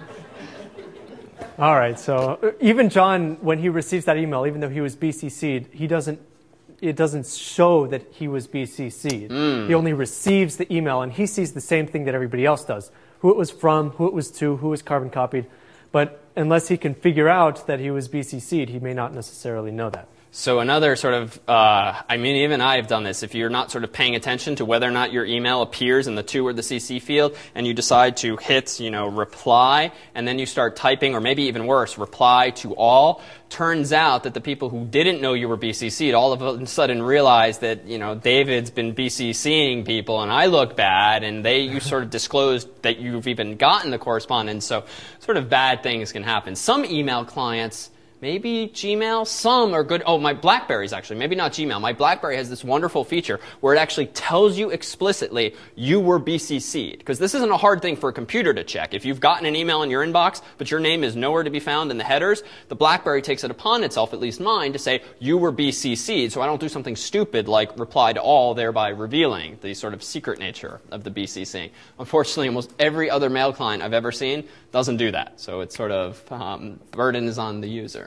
All right, so even John, when he receives that email, even though he was BCC'd, it doesn't show that he was BCC'd. He only receives the email, and he sees the same thing that everybody else does. Who it was from, who it was to, who was carbon copied. But unless he can figure out that he was BCC'd, he may not necessarily know that. So another sort of, even I have done this. If you're not sort of paying attention to whether or not your email appears in the to or the CC field, and you decide to hit, reply, and then you start typing, or maybe even worse, reply to all, turns out that the people who didn't know you were BCC'd all of a sudden realize that, David's been BCCing people, and I look bad, and you sort of disclosed that you've even gotten the correspondence. So sort of bad things can happen. Some email clients Maybe Gmail. Some are good. Oh, my BlackBerry's actually. Maybe not Gmail. My BlackBerry has this wonderful feature where it actually tells you explicitly you were BCC'd. Because this isn't a hard thing for a computer to check. If you've gotten an email in your inbox, but your name is nowhere to be found in the headers, the BlackBerry takes it upon itself, at least mine, to say you were BCC'd, so I don't do something stupid like reply to all, thereby revealing the sort of secret nature of the BCCing. Unfortunately, almost every other mail client I've ever seen doesn't do that. So it's sort of burden is on the user.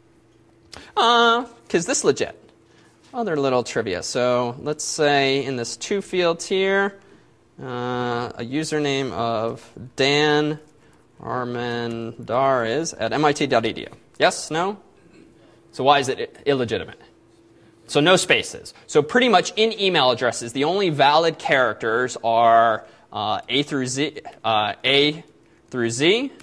Is this legit? Other little trivia. So let's say in this two fields here, a username of Dan Armendariz at MIT.edu. Yes? No? So why is it illegitimate? So no spaces. So pretty much in email addresses, the only valid characters are A through Z, A through Z,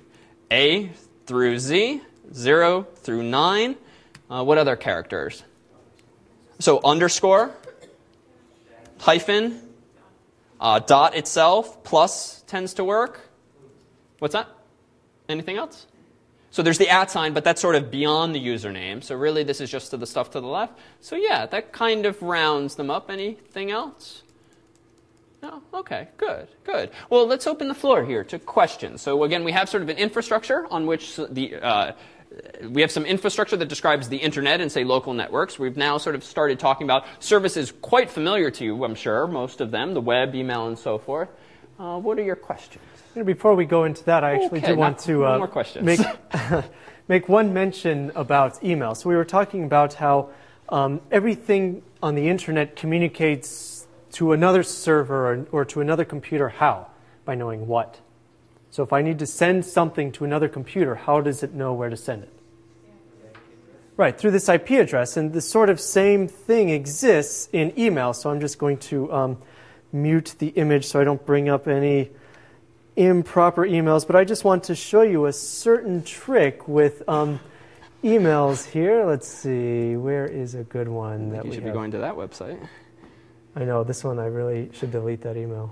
0 through 9. What other characters? So underscore, hyphen, dot itself, plus tends to work. What's that? Anything else? So there's the @ sign, but that's sort of beyond the username. So really this is just to the stuff to the left. So yeah, that kind of rounds them up. Anything else? No? Okay, good. Well, let's open the floor here to questions. So again, we have sort of an infrastructure on which we have some infrastructure that describes the internet and, say, local networks. We've now sort of started talking about services quite familiar to you, I'm sure, most of them, the web, email, and so forth. What are your questions? Before we go into that, I actually do want to more questions. make one mention about email. So we were talking about how everything on the internet communicates to another server or to another computer. How? By knowing what? So if I need to send something to another computer, how does it know where to send it? Right, through this IP address. And the sort of same thing exists in email. So I'm just going to mute the image so I don't bring up any improper emails. But I just want to show you a certain trick with emails here. Let's see, where is a good one that we should be going to that website. I know, this one I really should delete that email.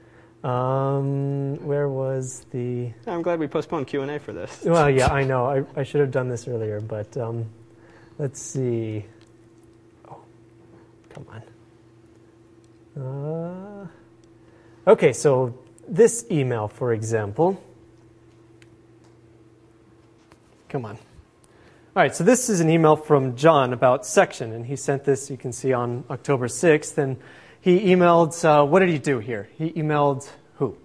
Where was the... I'm glad we postponed Q&A for this. Well, yeah, I know. I should have done this earlier, but let's see. Oh, come on. Okay, so this email, for example. Come on. All right, so this is an email from John about Section, and he sent this, you can see, on October 6th, and he emailed, what did he do here? He emailed who?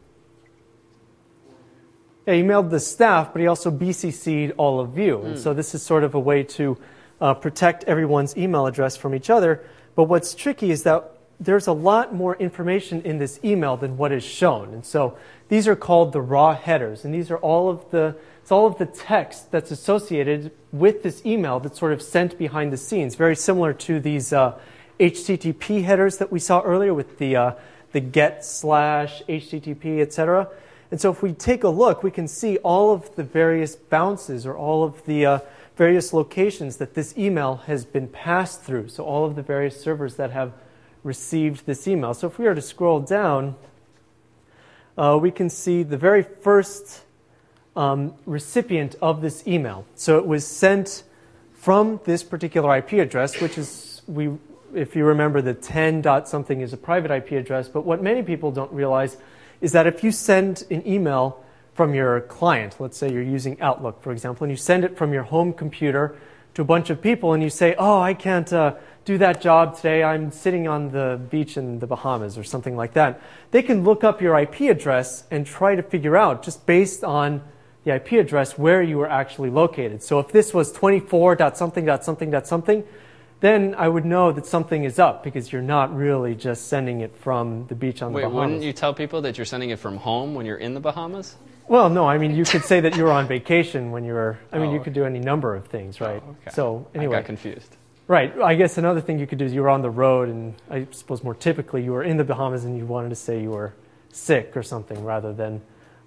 Yeah, he emailed the staff, but he also BCC'd all of you. And so this is sort of a way to protect everyone's email address from each other. But what's tricky is that there's a lot more information in this email than what is shown. And so these are called the raw headers. And these are all of the text that's associated with this email that's sort of sent behind the scenes, very similar to these HTTP headers that we saw earlier with the get/HTTP, etc. And so if we take a look, we can see all of the various bounces or all of the various locations that this email has been passed through. So all of the various servers that have received this email. So if we were to scroll down, we can see the very first recipient of this email. So it was sent from this particular IP address, which is, if you remember, the 10.something is a private IP address. But what many people don't realize is that if you send an email from your client, let's say you're using Outlook, for example, and you send it from your home computer to a bunch of people, and you say, oh, I can't do that job today, I'm sitting on the beach in the Bahamas or something like that, they can look up your IP address and try to figure out, just based on the IP address, where you were actually located. So if this was 24.something.something.something, then I would know that something is up, because you're not really just sending it from the beach on the Bahamas. Wait, wouldn't you tell people that you're sending it from home when you're in the Bahamas? Well, no, I mean, you could say that you were on vacation when you were, you could do any number of things, right? Oh, okay. So anyway. I got confused. Right. I guess another thing you could do is you were on the road, and I suppose more typically you were in the Bahamas and you wanted to say you were sick or something, rather than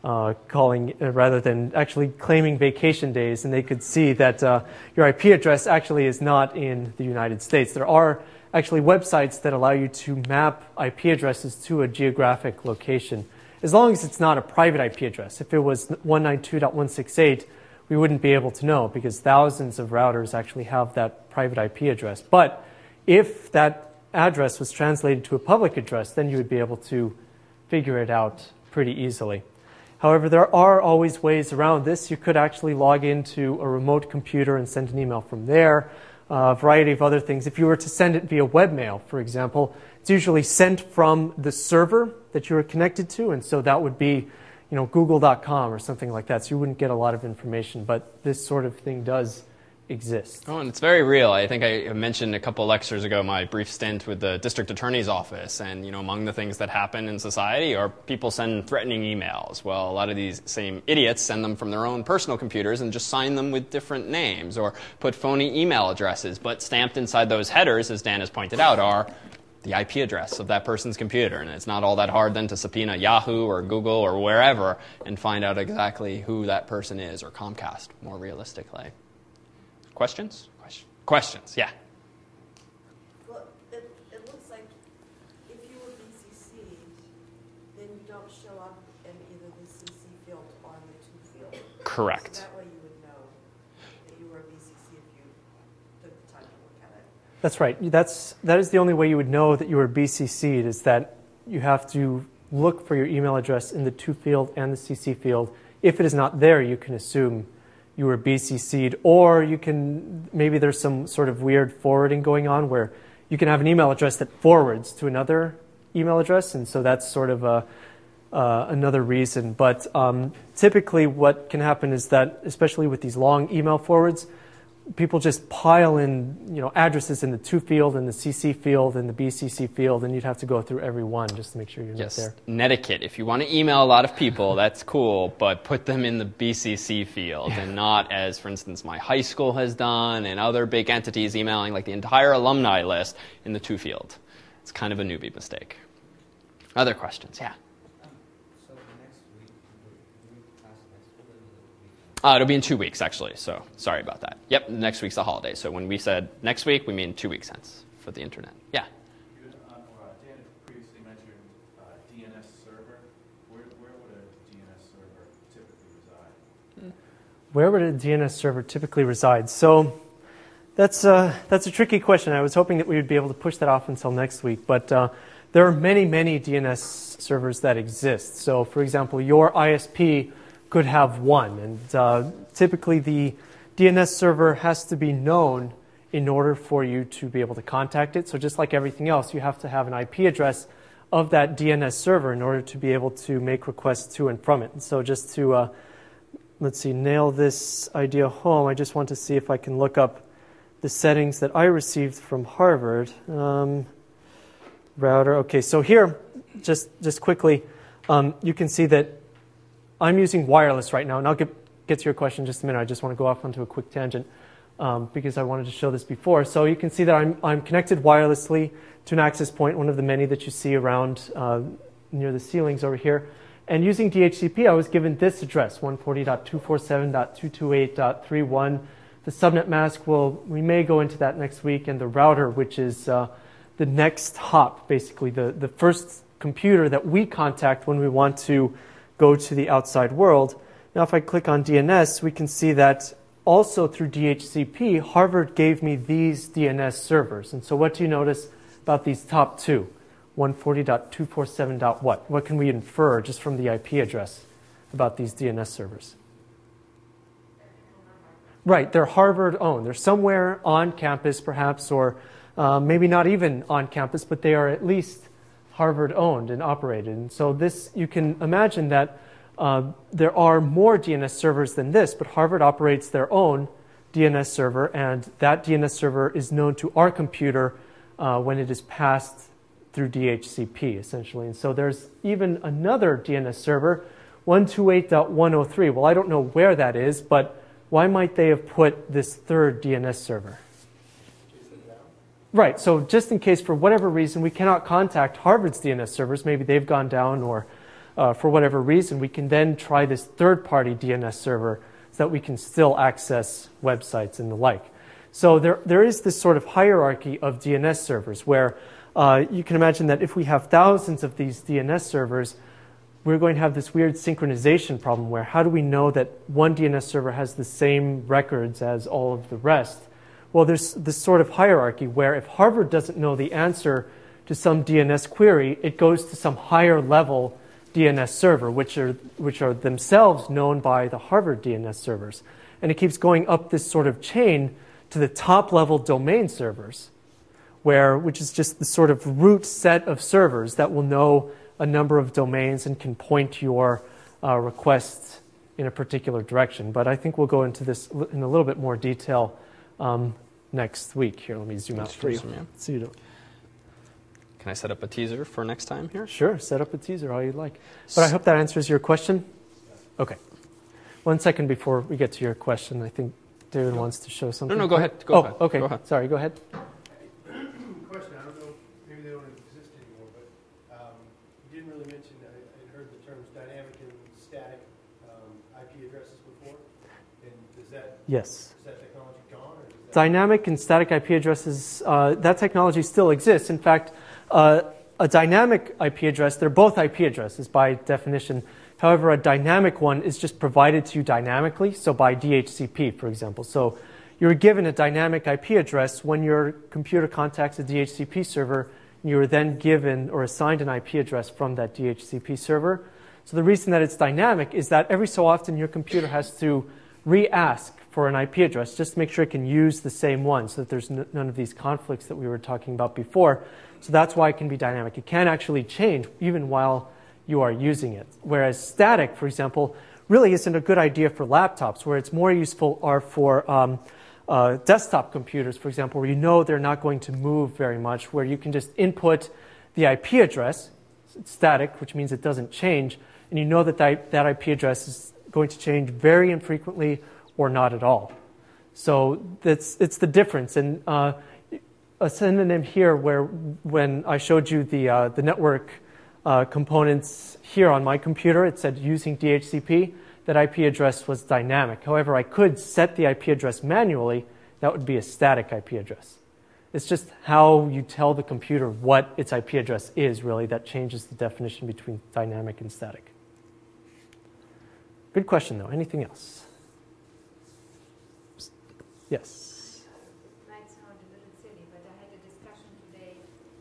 actually claiming vacation days, and they could see that your IP address actually is not in the United States. There are actually websites that allow you to map IP addresses to a geographic location, as long as it's not a private IP address. If it was 192.168, we wouldn't be able to know because thousands of routers actually have that private IP address. But if that address was translated to a public address, then you would be able to figure it out pretty easily. However, there are always ways around this. You could actually log into a remote computer and send an email from there, a variety of other things. If you were to send it via webmail, for example, it's usually sent from the server that you are connected to, and so that would be google.com or something like that, so you wouldn't get a lot of information, but this sort of thing does exist. Oh, and it's very real. I think I mentioned a couple lectures ago my brief stint with the district attorney's office, and among the things that happen in society are people send threatening emails. Well, a lot of these same idiots send them from their own personal computers and just sign them with different names or put phony email addresses, but stamped inside those headers, as Dan has pointed out, are the IP address of that person's computer. And it's not all that hard then to subpoena Yahoo or Google or wherever and find out exactly who that person is, or Comcast, more realistically. Questions? Questions, yeah. Well, it looks like if you were BCC'd, then you don't show up in either the CC field or the to field. Correct. So that way you would know that you were a BCC if you took the time to look at it. That's right. That is the only way you would know that you were BCC'd, is that you have to look for your email address in the to field and the CC field. If it is not there, you can assume you were BCC'd, or maybe there's some sort of weird forwarding going on where you can have an email address that forwards to another email address, and so that's sort of another reason. But typically what can happen is that, especially with these long email forwards, people just pile in addresses in the to field and the CC field and the BCC field, and you'd have to go through every one just to make sure you're not there. Netiquette. If you want to email a lot of people, that's cool, but put them in the BCC field and not, as for instance my high school has done and other big entities, emailing like the entire alumni list in the to field. It's kind of a newbie mistake. Other questions? Yeah. So next week, will we class next week or the week? It'll be in 2 weeks, actually, so sorry about that. Yep, next week's the holiday. So when we said next week, we mean 2 weeks hence for the internet. Yeah? Dan previously mentioned DNS server. Where would a DNS server typically reside? Where would a DNS server typically reside? So that's a tricky question. I was hoping that we would be able to push that off until next week, but there are many, many DNS servers that exist. So, for example, your ISP could have one, and typically the DNS server has to be known in order for you to be able to contact it. So just like everything else, you have to have an IP address of that DNS server in order to be able to make requests to and from it. And so just to, nail this idea home, I just want to see if I can look up the settings that I received from Harvard. Router. Okay, so here, just quickly, you can see that I'm using wireless right now, and I'll get to your question in just a minute. I just want to go off onto a quick tangent because I wanted to show this before. So you can see that I'm connected wirelessly to an access point, one of the many that you see around near the ceilings over here. And using DHCP, I was given this address, 140.247.228.31. The subnet mask, we may go into that next week, and the router, which is the next hop, basically the first computer that we contact when we want to go to the outside world. Now, if I click on DNS, we can see that also through DHCP, Harvard gave me these DNS servers. And so what do you notice about these top two? 140.247. What? What can we infer just from the IP address about these DNS servers? Right, they're Harvard owned. They're somewhere on campus perhaps, or maybe not even on campus, but they are at least Harvard owned and operated. And so this, you can imagine that there are more DNS servers than this, but Harvard operates their own DNS server, and that DNS server is known to our computer when it is passed through DHCP, essentially. And so there's even another DNS server, 128.103. Well, I don't know where that is, but why might they have put this third DNS server? Right, so just in case, for whatever reason, we cannot contact Harvard's DNS servers, maybe they've gone down, or for whatever reason, we can then try this third-party DNS server so that we can still access websites and the like. So there is this sort of hierarchy of DNS servers where you can imagine that if we have thousands of these DNS servers, we're going to have this weird synchronization problem where how do we know that one DNS server has the same records as all of the rest? Well, there's this sort of hierarchy where if Harvard doesn't know the answer to some DNS query, it goes to some higher level DNS server, which are themselves known by the Harvard DNS servers. And it keeps going up this sort of chain to the top level domain servers, which is just the sort of root set of servers that will know a number of domains and can point your requests in a particular direction. But I think we'll go into this in a little bit more detail next week. Here, let me zoom out for you. So you don't. Can I set up a teaser for next time here? Sure, set up a teaser all you'd like. But I hope that answers your question. Okay. 1 second before we get to your question, I think David wants to show something. No, go ahead. Go ahead. Okay. Go ahead. Sorry, go ahead. Question, I don't know, maybe they don't exist anymore, but you didn't really mention, I heard the terms dynamic and static IP addresses before. And Yes. is that technology gone? Or is that Dynamic and static IP addresses, that technology still exists. In fact, a dynamic IP address, they're both IP addresses by definition. However, a dynamic one is just provided to you dynamically, so by DHCP, for example. So you're given a dynamic IP address when your computer contacts a DHCP server, and you are then given or assigned an IP address from that DHCP server. So the reason that it's dynamic is that every so often your computer has to re-ask for an IP address just to make sure it can use the same one so that there's none of these conflicts that we were talking about before. So that's why it can be dynamic. It can actually change even while you are using it. Whereas static, for example, really isn't a good idea for laptops. Where it's more useful are for desktop computers, for example, where you know they're not going to move very much, where you can just input the IP address, it's static, which means it doesn't change, and you know that that IP address is going to change very infrequently or not at all. So it's the difference. And a synonym here where when I showed you the network components here on my computer, it said using DHCP, that IP address was dynamic. However, I could set the IP address manually. That would be a static IP address. It's just how you tell the computer what its IP address is, really, that changes the definition between dynamic and static. Good question, though. Anything else? Yes. Might sound a little silly, but I had a discussion today.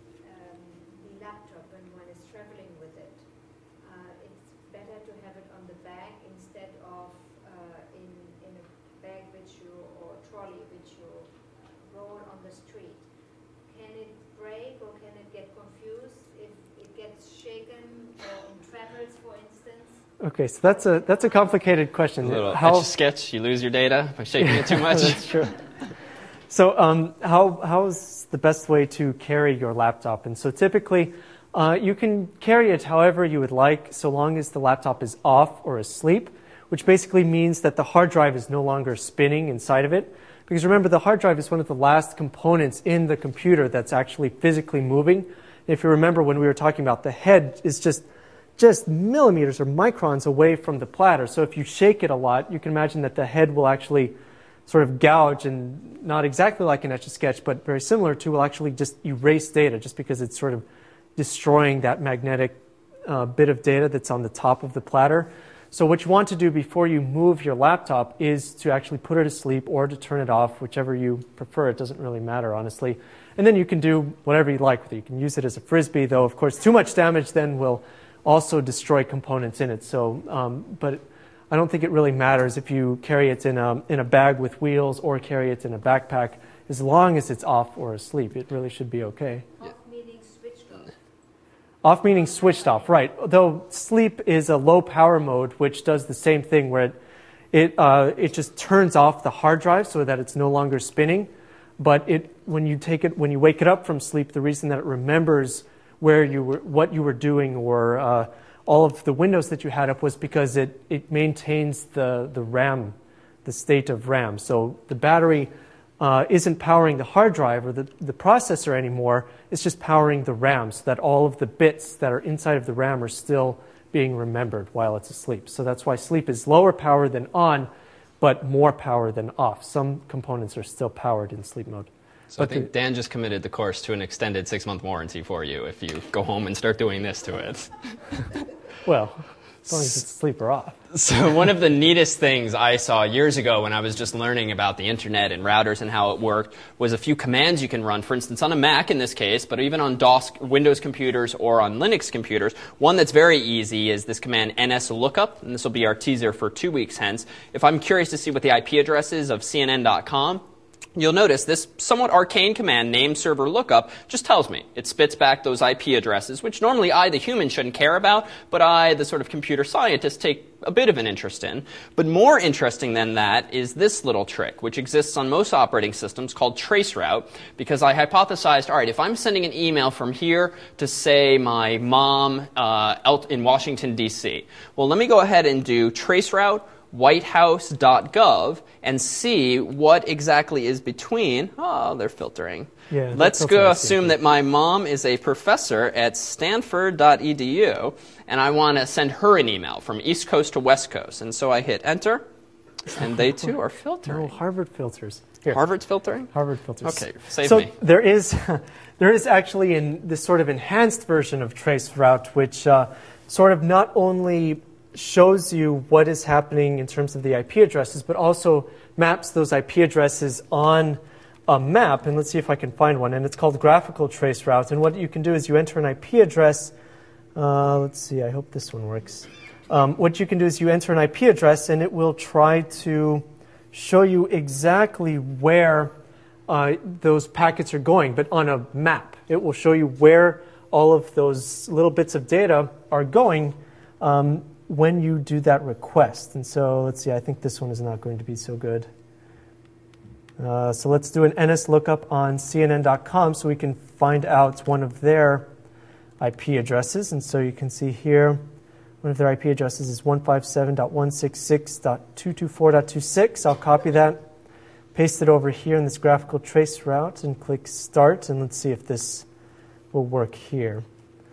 The laptop, when one is traveling with it, it's better to have it on the bag instead of in a bag or trolley which you roll on the street. Can it break or can it get confused if it gets shaken in travels, for instance? Okay, so that's a complicated question. A little Etch-a-Sketch, you lose your data by shaking it too much. That's true. So how's the best way to carry your laptop? And so typically, you can carry it however you would like, so long as the laptop is off or asleep, which basically means that the hard drive is no longer spinning inside of it. Because remember, the hard drive is one of the last components in the computer that's actually physically moving. And if you remember when we were talking about the head is just millimeters or microns away from the platter. So if you shake it a lot, you can imagine that the head will actually sort of gouge, and not exactly like an Etch-a-Sketch, but very similar to, will actually just erase data just because it's sort of destroying that magnetic bit of data that's on the top of the platter. So what you want to do before you move your laptop is to actually put it to sleep or to turn it off, whichever you prefer. It doesn't really matter, honestly. And then you can do whatever you like with it. You can use it as a Frisbee, though, of course, too much damage then will also destroy components in it. So, but I don't think it really matters if you carry it in a bag with wheels or carry it in a backpack, as long as it's off or asleep. It really should be okay. Off meaning switched off. Off meaning switched off, right. Though sleep is a low power mode, which does the same thing, where it just turns off the hard drive so that it's no longer spinning. But when you wake it up from sleep, the reason that it remembers what you were doing, or all of the windows that you had up, was because it maintains the RAM, the state of RAM. So the battery isn't powering the hard drive or the processor anymore. It's just powering the RAM, so that all of the bits that are inside of the RAM are still being remembered while it's asleep. So that's why sleep is lower power than on, but more power than off. Some components are still powered in sleep mode. So I think Dan just committed the course to an extended 6-month warranty for you if you go home and start doing this to it. Well, as long as it's sleeper off. So one of the neatest things I saw years ago when I was just learning about the internet and routers and how it worked was a few commands you can run, for instance, on a Mac in this case, but even on DOS, Windows computers or on Linux computers. One that's very easy is this command nslookup, and this will be our teaser for 2 weeks hence. If I'm curious to see what the IP address is of CNN.com, you'll notice this somewhat arcane command, name server lookup, just tells me. It spits back those IP addresses, which normally I, the human, shouldn't care about, but I, the sort of computer scientist, take a bit of an interest in. But more interesting than that is this little trick, which exists on most operating systems called traceroute, because I hypothesized, all right, if I'm sending an email from here to, say, my mom in Washington, D.C., well, let me go ahead and do traceroute whitehouse.gov and see what exactly is between. Oh, they're filtering. Yeah, let's go assume that my mom is a professor at stanford.edu, and I want to send her an email from East Coast to West Coast. And so I hit enter, and they too are filtering. No, Harvard filters. Here. Harvard's filtering? Harvard filters. Okay, save so me. There is actually in this sort of enhanced version of traceroute, which sort of not only shows you what is happening in terms of the IP addresses, but also maps those IP addresses on a map. And let's see if I can find one. And it's called graphical traceroute. And what you can do is you enter an IP address. Let's see. I hope this one works. What you can do is you enter an IP address, and it will try to show you exactly where those packets are going, but on a map. It will show you where all of those little bits of data are going when you do that request. And so let's see, I think this one is not going to be so good. So let's do an NS lookup on CNN.com so we can find out one of their IP addresses. And so you can see here, one of their IP addresses is 157.166.224.26. I'll copy that, paste it over here in this graphical trace route, and click Start. And let's see if this will work here.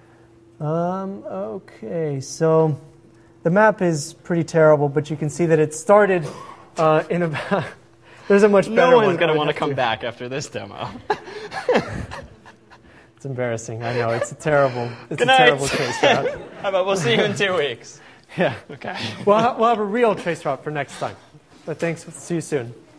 Okay, so the map is pretty terrible, but you can see that it started in about... There's a much better one. No one's going to want to come back after this demo. It's embarrassing. I know. It's a terrible trace route. How about we'll see you in 2 weeks? Yeah. Okay. We'll have a real trace route for next time. But thanks. See you soon.